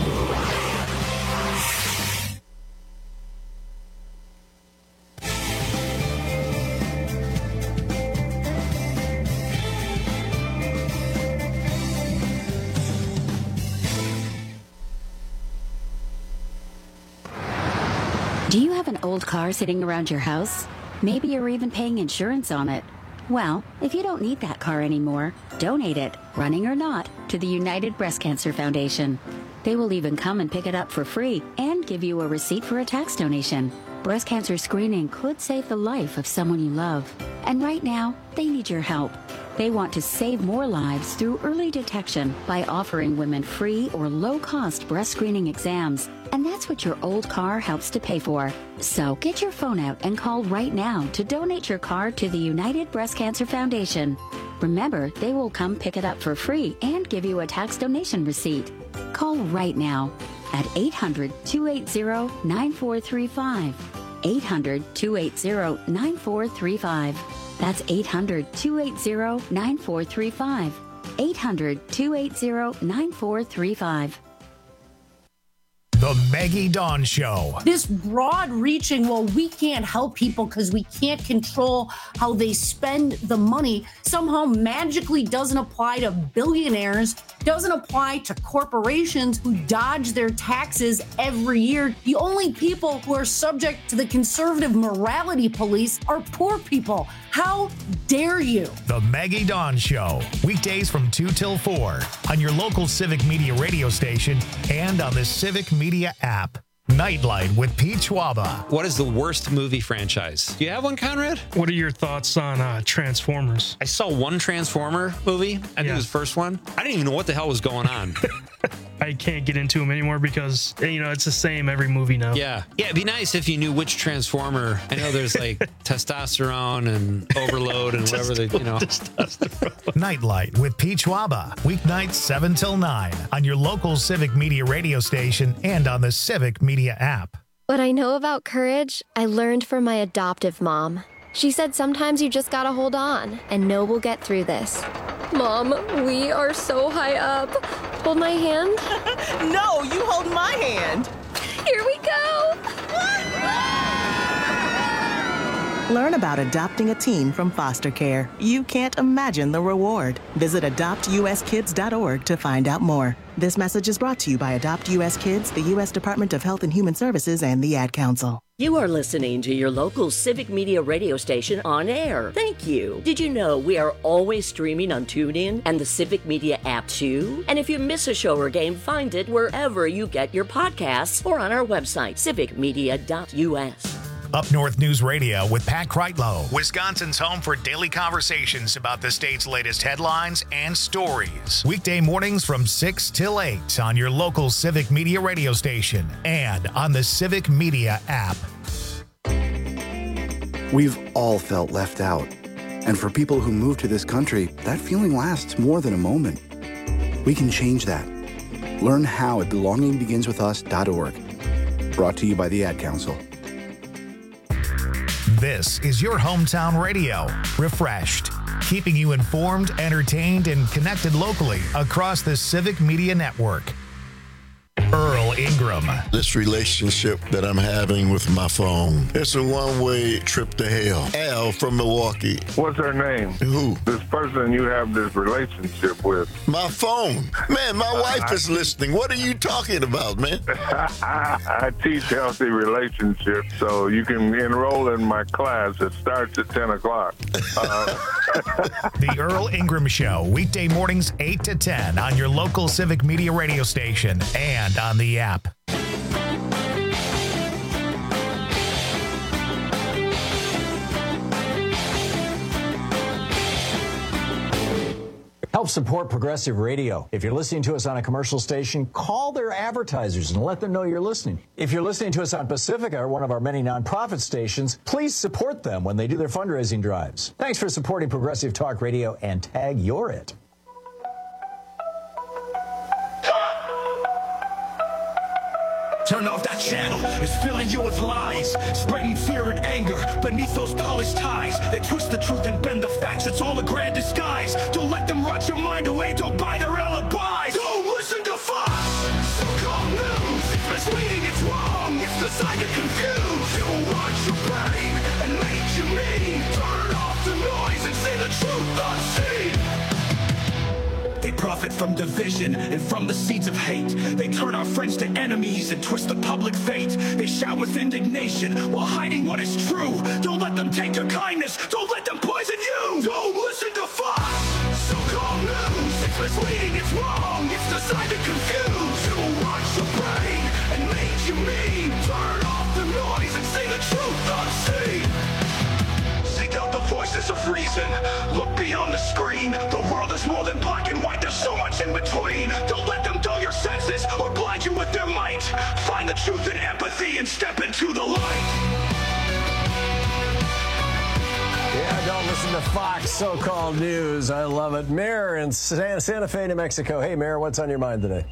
Do you have an old car sitting around your house? Maybe you're even paying insurance on it. Well, if you don't need that car anymore, donate it, running or not, to the United Breast Cancer Foundation. They will even come and pick it up for free and give you a receipt for a tax donation. Breast cancer screening could save the life of someone you love. And right now, they need your help. They want to save more lives through early detection by offering women free or low-cost breast screening exams. And that's what your old car helps to pay for. So get your phone out and call right now to donate your car to the United Breast Cancer Foundation. Remember, they will come pick it up for free and give you a tax donation receipt. Call right now at eight hundred, two eight zero, nine four three five. eight hundred, two eight zero, nine four three five. That's eight hundred, two eight zero, nine four three five. eight hundred, two eight zero, nine four three five. The Maggie Dawn Show. This broad-reaching, well, we can't help people because we can't control how they spend the money, somehow magically doesn't apply to billionaires, doesn't apply to corporations who dodge their taxes every year. The only people who are subject to the conservative morality police are poor people. How dare you? The Maggie Dawn Show. Weekdays from two till four on your local Civic Media radio station and on the Civic Media app. Nightlight with Pete Schwaba. What is the worst movie franchise? Do you have one, Conrad? What are your thoughts on uh, Transformers? I saw one Transformer movie. I think Yeah. it was the first one. I didn't even know what the hell was going on. I can't get into them anymore because, you know, it's the same every movie now. Yeah. Yeah, it'd be nice if you knew which Transformer. I know there's like testosterone and overload and whatever they, you know. Nightlight with Pete Schwaba. Weeknights seven till nine on your local Civic Media radio station and on the Civic Media app. What I know about courage, I learned from my adoptive mom. She said sometimes you just gotta hold on and know we'll get through this. Mom, we are so high up. Hold my hand. No, you hold my hand. Here we go. Learn about adopting a teen from foster care. You can't imagine the reward. Visit adopt u s kids dot org to find out more. This message is brought to you by Adopt U S Kids, the U S Department of Health and Human Services, and the Ad Council. You are listening to your local Civic Media radio station on air. Thank you. Did you know we are always streaming on TuneIn and the Civic Media app too? And if you miss a show or game, find it wherever you get your podcasts or on our website, civic media dot u s. Up North News Radio with Pat Kreitlow, Wisconsin's home for daily conversations about the state's latest headlines and stories. Weekday mornings from six till eight on your local Civic Media radio station and on the Civic Media app. We've all felt left out. And for people who move to this country, that feeling lasts more than a moment. We can change that. Learn how at belonging begins with us dot org. Brought to you by the Ad Council. This is your hometown radio, refreshed, keeping you informed, entertained, and connected locally across the Civic Media Network. Earl Ingram. This relationship that I'm having with my phone, it's a one-way trip to hell. Al from Milwaukee. What's her name? Who? This person you have this relationship with. My phone. Man, my wife is listening. What are you talking about, man? I teach healthy relationships, so you can enroll in my class. It starts at ten o'clock. Uh, The Earl Ingram Show, weekday mornings eight to ten on your local Civic Media radio station and on the app. Help support Progressive Radio. If you're listening to us on a commercial station, call their advertisers and let them know you're listening. If you're listening to us on Pacifica, or one of our many nonprofit stations, please support them when they do their fundraising drives. Thanks for supporting Progressive Talk Radio and tag You're It. Turn off that channel, it's filling you with lies, spreading fear and anger beneath those polished ties. They twist the truth and bend the facts, it's all a grand disguise. Don't let them rot your mind away, don't buy their alibis. Don't listen to Fox, so-called news. It's misleading, it's wrong, it's designed to confuse. It will watch your brain and make you mean. Turn off the noise and say the truth unseen. They profit from division and from the seeds of hate. They turn our friends to enemies and twist the public fate. They shout with indignation while hiding what is true. Don't let them take your kindness. Don't let them poison you. Don't listen to Fox, so-called news. It's misleading, it's wrong. It's designed to confuse. It will watch your brain and make you mean. Turn off the noise and say the truth unseen. Seek out the voices of reason. Look beyond the screen. The world is more than black and white. There's so much in between. Don't let them dull your senses or blind you with their might. Find the truth and empathy and step into the light. Yeah, don't listen to Fox so-called news. I love it. Mayor in Santa, Santa Fe, New Mexico. Hey, Mayor, what's on your mind today?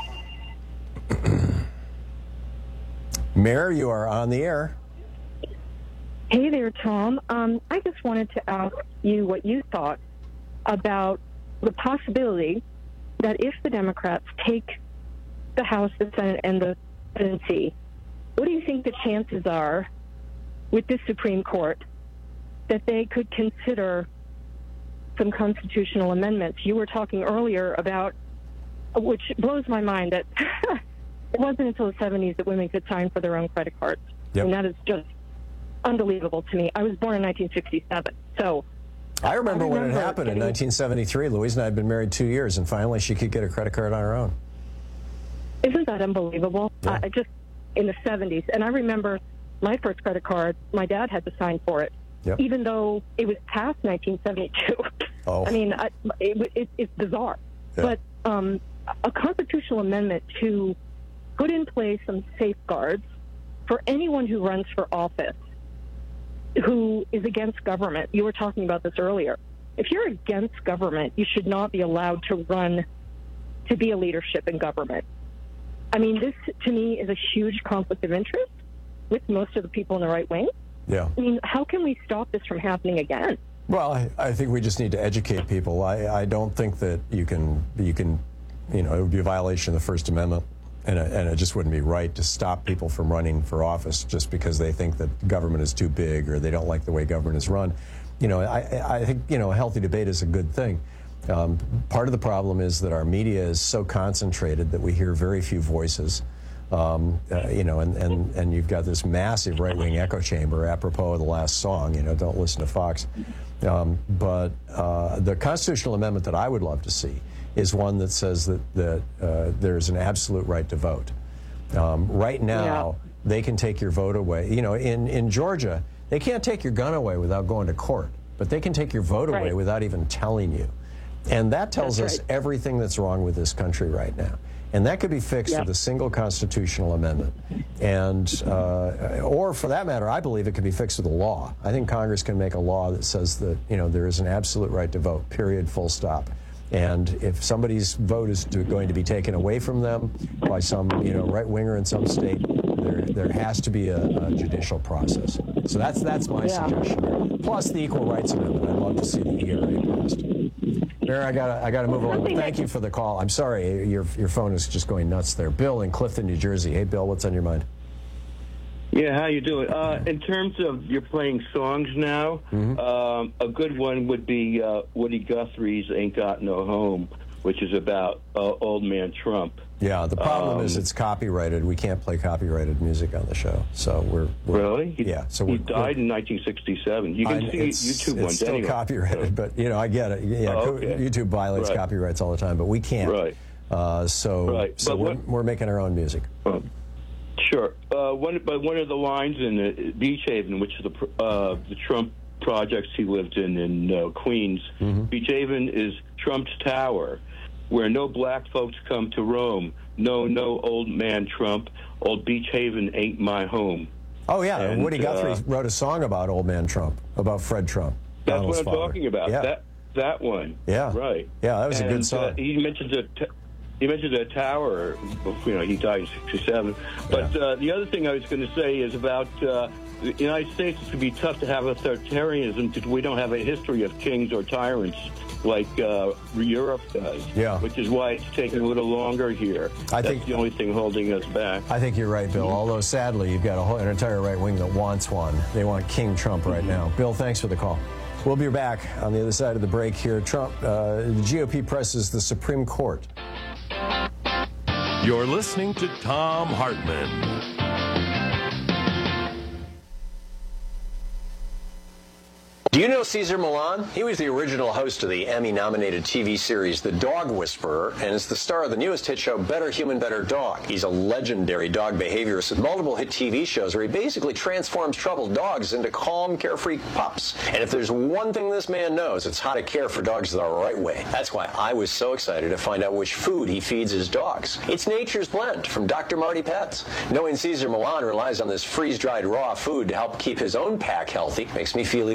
Mayor, you are on the air. Hey there, Tom. Um, I just wanted to ask you what you thought about the possibility that if the Democrats take the House, the Senate, and the presidency, what do you think the chances are with this Supreme Court that they could consider some constitutional amendments? You were talking earlier about, which blows my mind, that it wasn't until the seventies that women could sign for their own credit cards. Yep. And that is just unbelievable to me. I was born in nineteen sixty-seven, so... I remember, I when it remember happened in getting- nineteen seventy-three. Louise and I had been married two years, and finally she could get a credit card on her own. Isn't that unbelievable? Yeah. I just, in the seventies. And I remember my first credit card, my dad had to sign for it, Yep. even though it was past nineteen seventy-two. Oh. I mean, I, it, it, it's bizarre. Yeah. But um, a constitutional amendment to put in place some safeguards for anyone who runs for office who is against government. You were talking about this earlier. If you're against government, you should not be allowed to run to be a leadership in government. I mean, this, to me, is a huge conflict of interest with most of the people in the right wing. Yeah. I mean, how can we stop this from happening again? Well, I, I think we just need to educate people. I, I don't think that you can, you can, you know, it would be a violation of the First Amendment, and it, and it just wouldn't be right to stop people from running for office just because they think that government is too big or they don't like the way government is run. You know, I, I think, you know, a healthy debate is a good thing. Um, part of the problem is that our media is so concentrated that we hear very few voices. Um, uh, you know, and, and, and you've got this massive right-wing echo chamber, apropos of the last song, you know, don't listen to Fox. Um, but uh, the constitutional amendment that I would love to see is one that says that, that uh, there's an absolute right to vote. Um, right now, yeah. they can take your vote away. You know, in, in Georgia, they can't take your gun away without going to court, but they can take your vote away right. without even telling you. And that tells That's us right. everything that's wrong with this country right now. And that could be fixed yep. with a single constitutional amendment. And, uh, or for that matter, I believe it could be fixed with a law. I think Congress can make a law that says that, you know, there is an absolute right to vote, period, full stop. And if somebody's vote is to, going to be taken away from them by some, you know, right-winger in some state, there, there has to be a, a judicial process. So that's, that's my Yeah. suggestion. Plus the Equal Rights Amendment. I'd love to see the E R A passed. Mary, I gotta, I gotta move along. But thank you for the call. I'm sorry, your your phone is just going nuts there. Bill in Clifton, New Jersey. Hey, Bill, what's on your mind? Yeah, how you doing? Uh, in terms of you're playing songs now, Mm-hmm. um, a good one would be uh, Woody Guthrie's "Ain't Got No Home," which is about uh, old man Trump. Yeah, the problem Um, is it's copyrighted. We can't play copyrighted music on the show, so we're, we're Really? He, yeah. So he we're, died we're, in nineteen sixty-seven. You can I- see it's, YouTube it's ones still anyway. copyrighted, but you know, I get it. Yeah, Oh, co- okay. YouTube violates Right. copyrights all the time, but we can't. Right. Uh, so Right. so But we're, what- we're making our own music. Uh, Sure. Uh, one, but one of the lines in uh, Beach Haven, which is the pr- uh, the Trump projects he lived in in uh, Queens, Mm-hmm. Beach Haven is Trump's tower, where no black folks come to roam. No, no, old man Trump. Old Beach Haven ain't my home. Oh yeah, And, Woody Guthrie uh, wrote a song about old man Trump, about Fred Trump. That's Donald's what I'm father. talking about. Yeah. That that one. Yeah. Right. Yeah, that was a good And, song. Uh, he mentions a. T- He mentioned a tower. You know, he died in sixty-seven. But uh, the other thing I was going to say is about uh, the United States. It's going to be tough to have authoritarianism because we don't have a history of kings or tyrants like uh, Europe does. Yeah. Which is why it's taking a little longer here. I That's think- the only thing holding us back. I think you're right, Bill. Although sadly, you've got a whole, an entire right wing that wants one. They want King Trump right now. Bill, thanks for the call. We'll be back on the other side of the break here. Trump, uh, the G O P presses the Supreme Court. You're listening to Thom Hartmann. Do you know Cesar Millan? He was the original host of the Emmy-nominated T V series The Dog Whisperer, and is the star of the newest hit show Better Human, Better Dog. He's a legendary dog behaviorist with multiple hit T V shows where he basically transforms troubled dogs into calm, carefree pups. And if there's one thing this man knows, it's how to care for dogs the right way. That's why I was so excited to find out which food he feeds his dogs. It's Nature's Blend from Doctor Marty Pets. Knowing Cesar Millan relies on this freeze-dried raw food to help keep his own pack healthy makes me feel even more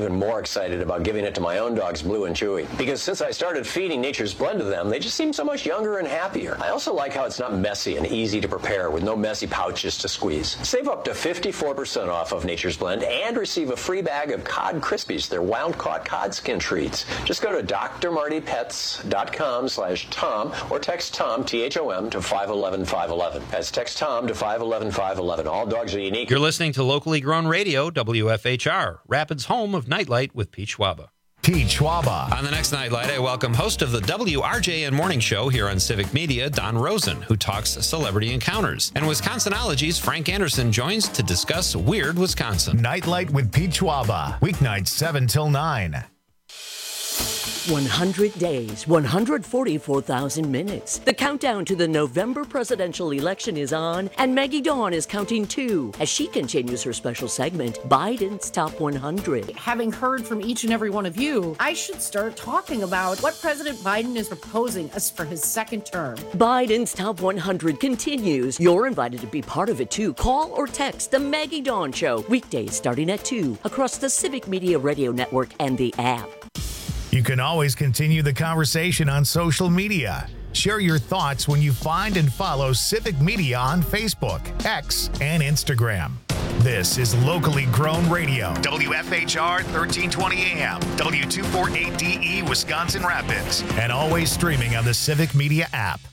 excited about giving it to my own dogs, Blue and Chewy. Because since I started feeding Nature's Blend to them, they just seem so much younger and happier. I also like how it's not messy and easy to prepare with no messy pouches to squeeze. Save up to fifty-four percent off of Nature's Blend and receive a free bag of Cod Krispies, their wild-caught cod skin treats. Just go to d r marty pets dot com slash Tom or text Tom, T H O M, to five one one five one one. That's text Tom to five one one five one one. All dogs are unique. You're listening to locally grown radio, W F H R, Rapids' home of Nightlight with Pete Schwaba. Pete Schwaba. On the next Nightlight, I welcome host of the W R J N Morning Show here on Civic Media, Don Rosen, who talks celebrity encounters. And Wisconsinology's Frank Anderson joins to discuss Weird Wisconsin. Nightlight with Pete Schwaba. Weeknights seven till nine. one hundred days, one hundred forty-four thousand minutes. The countdown to the November presidential election is on, and Maggie Dawn is counting too as she continues her special segment, Biden's Top one hundred. Having heard from each and every one of you, I should start talking about what President Biden is proposing us for his second term. Biden's Top one hundred continues. You're invited to be part of it too. Call or text the Maggie Dawn Show, weekdays starting at two, across the Civic Media Radio Network and the app. You can always continue the conversation on social media. Share your thoughts when you find and follow Civic Media on Facebook, X, and Instagram. This is locally grown radio. W F H R thirteen twenty A M, W two forty-eight D E, Wisconsin Rapids, and always streaming on the Civic Media app.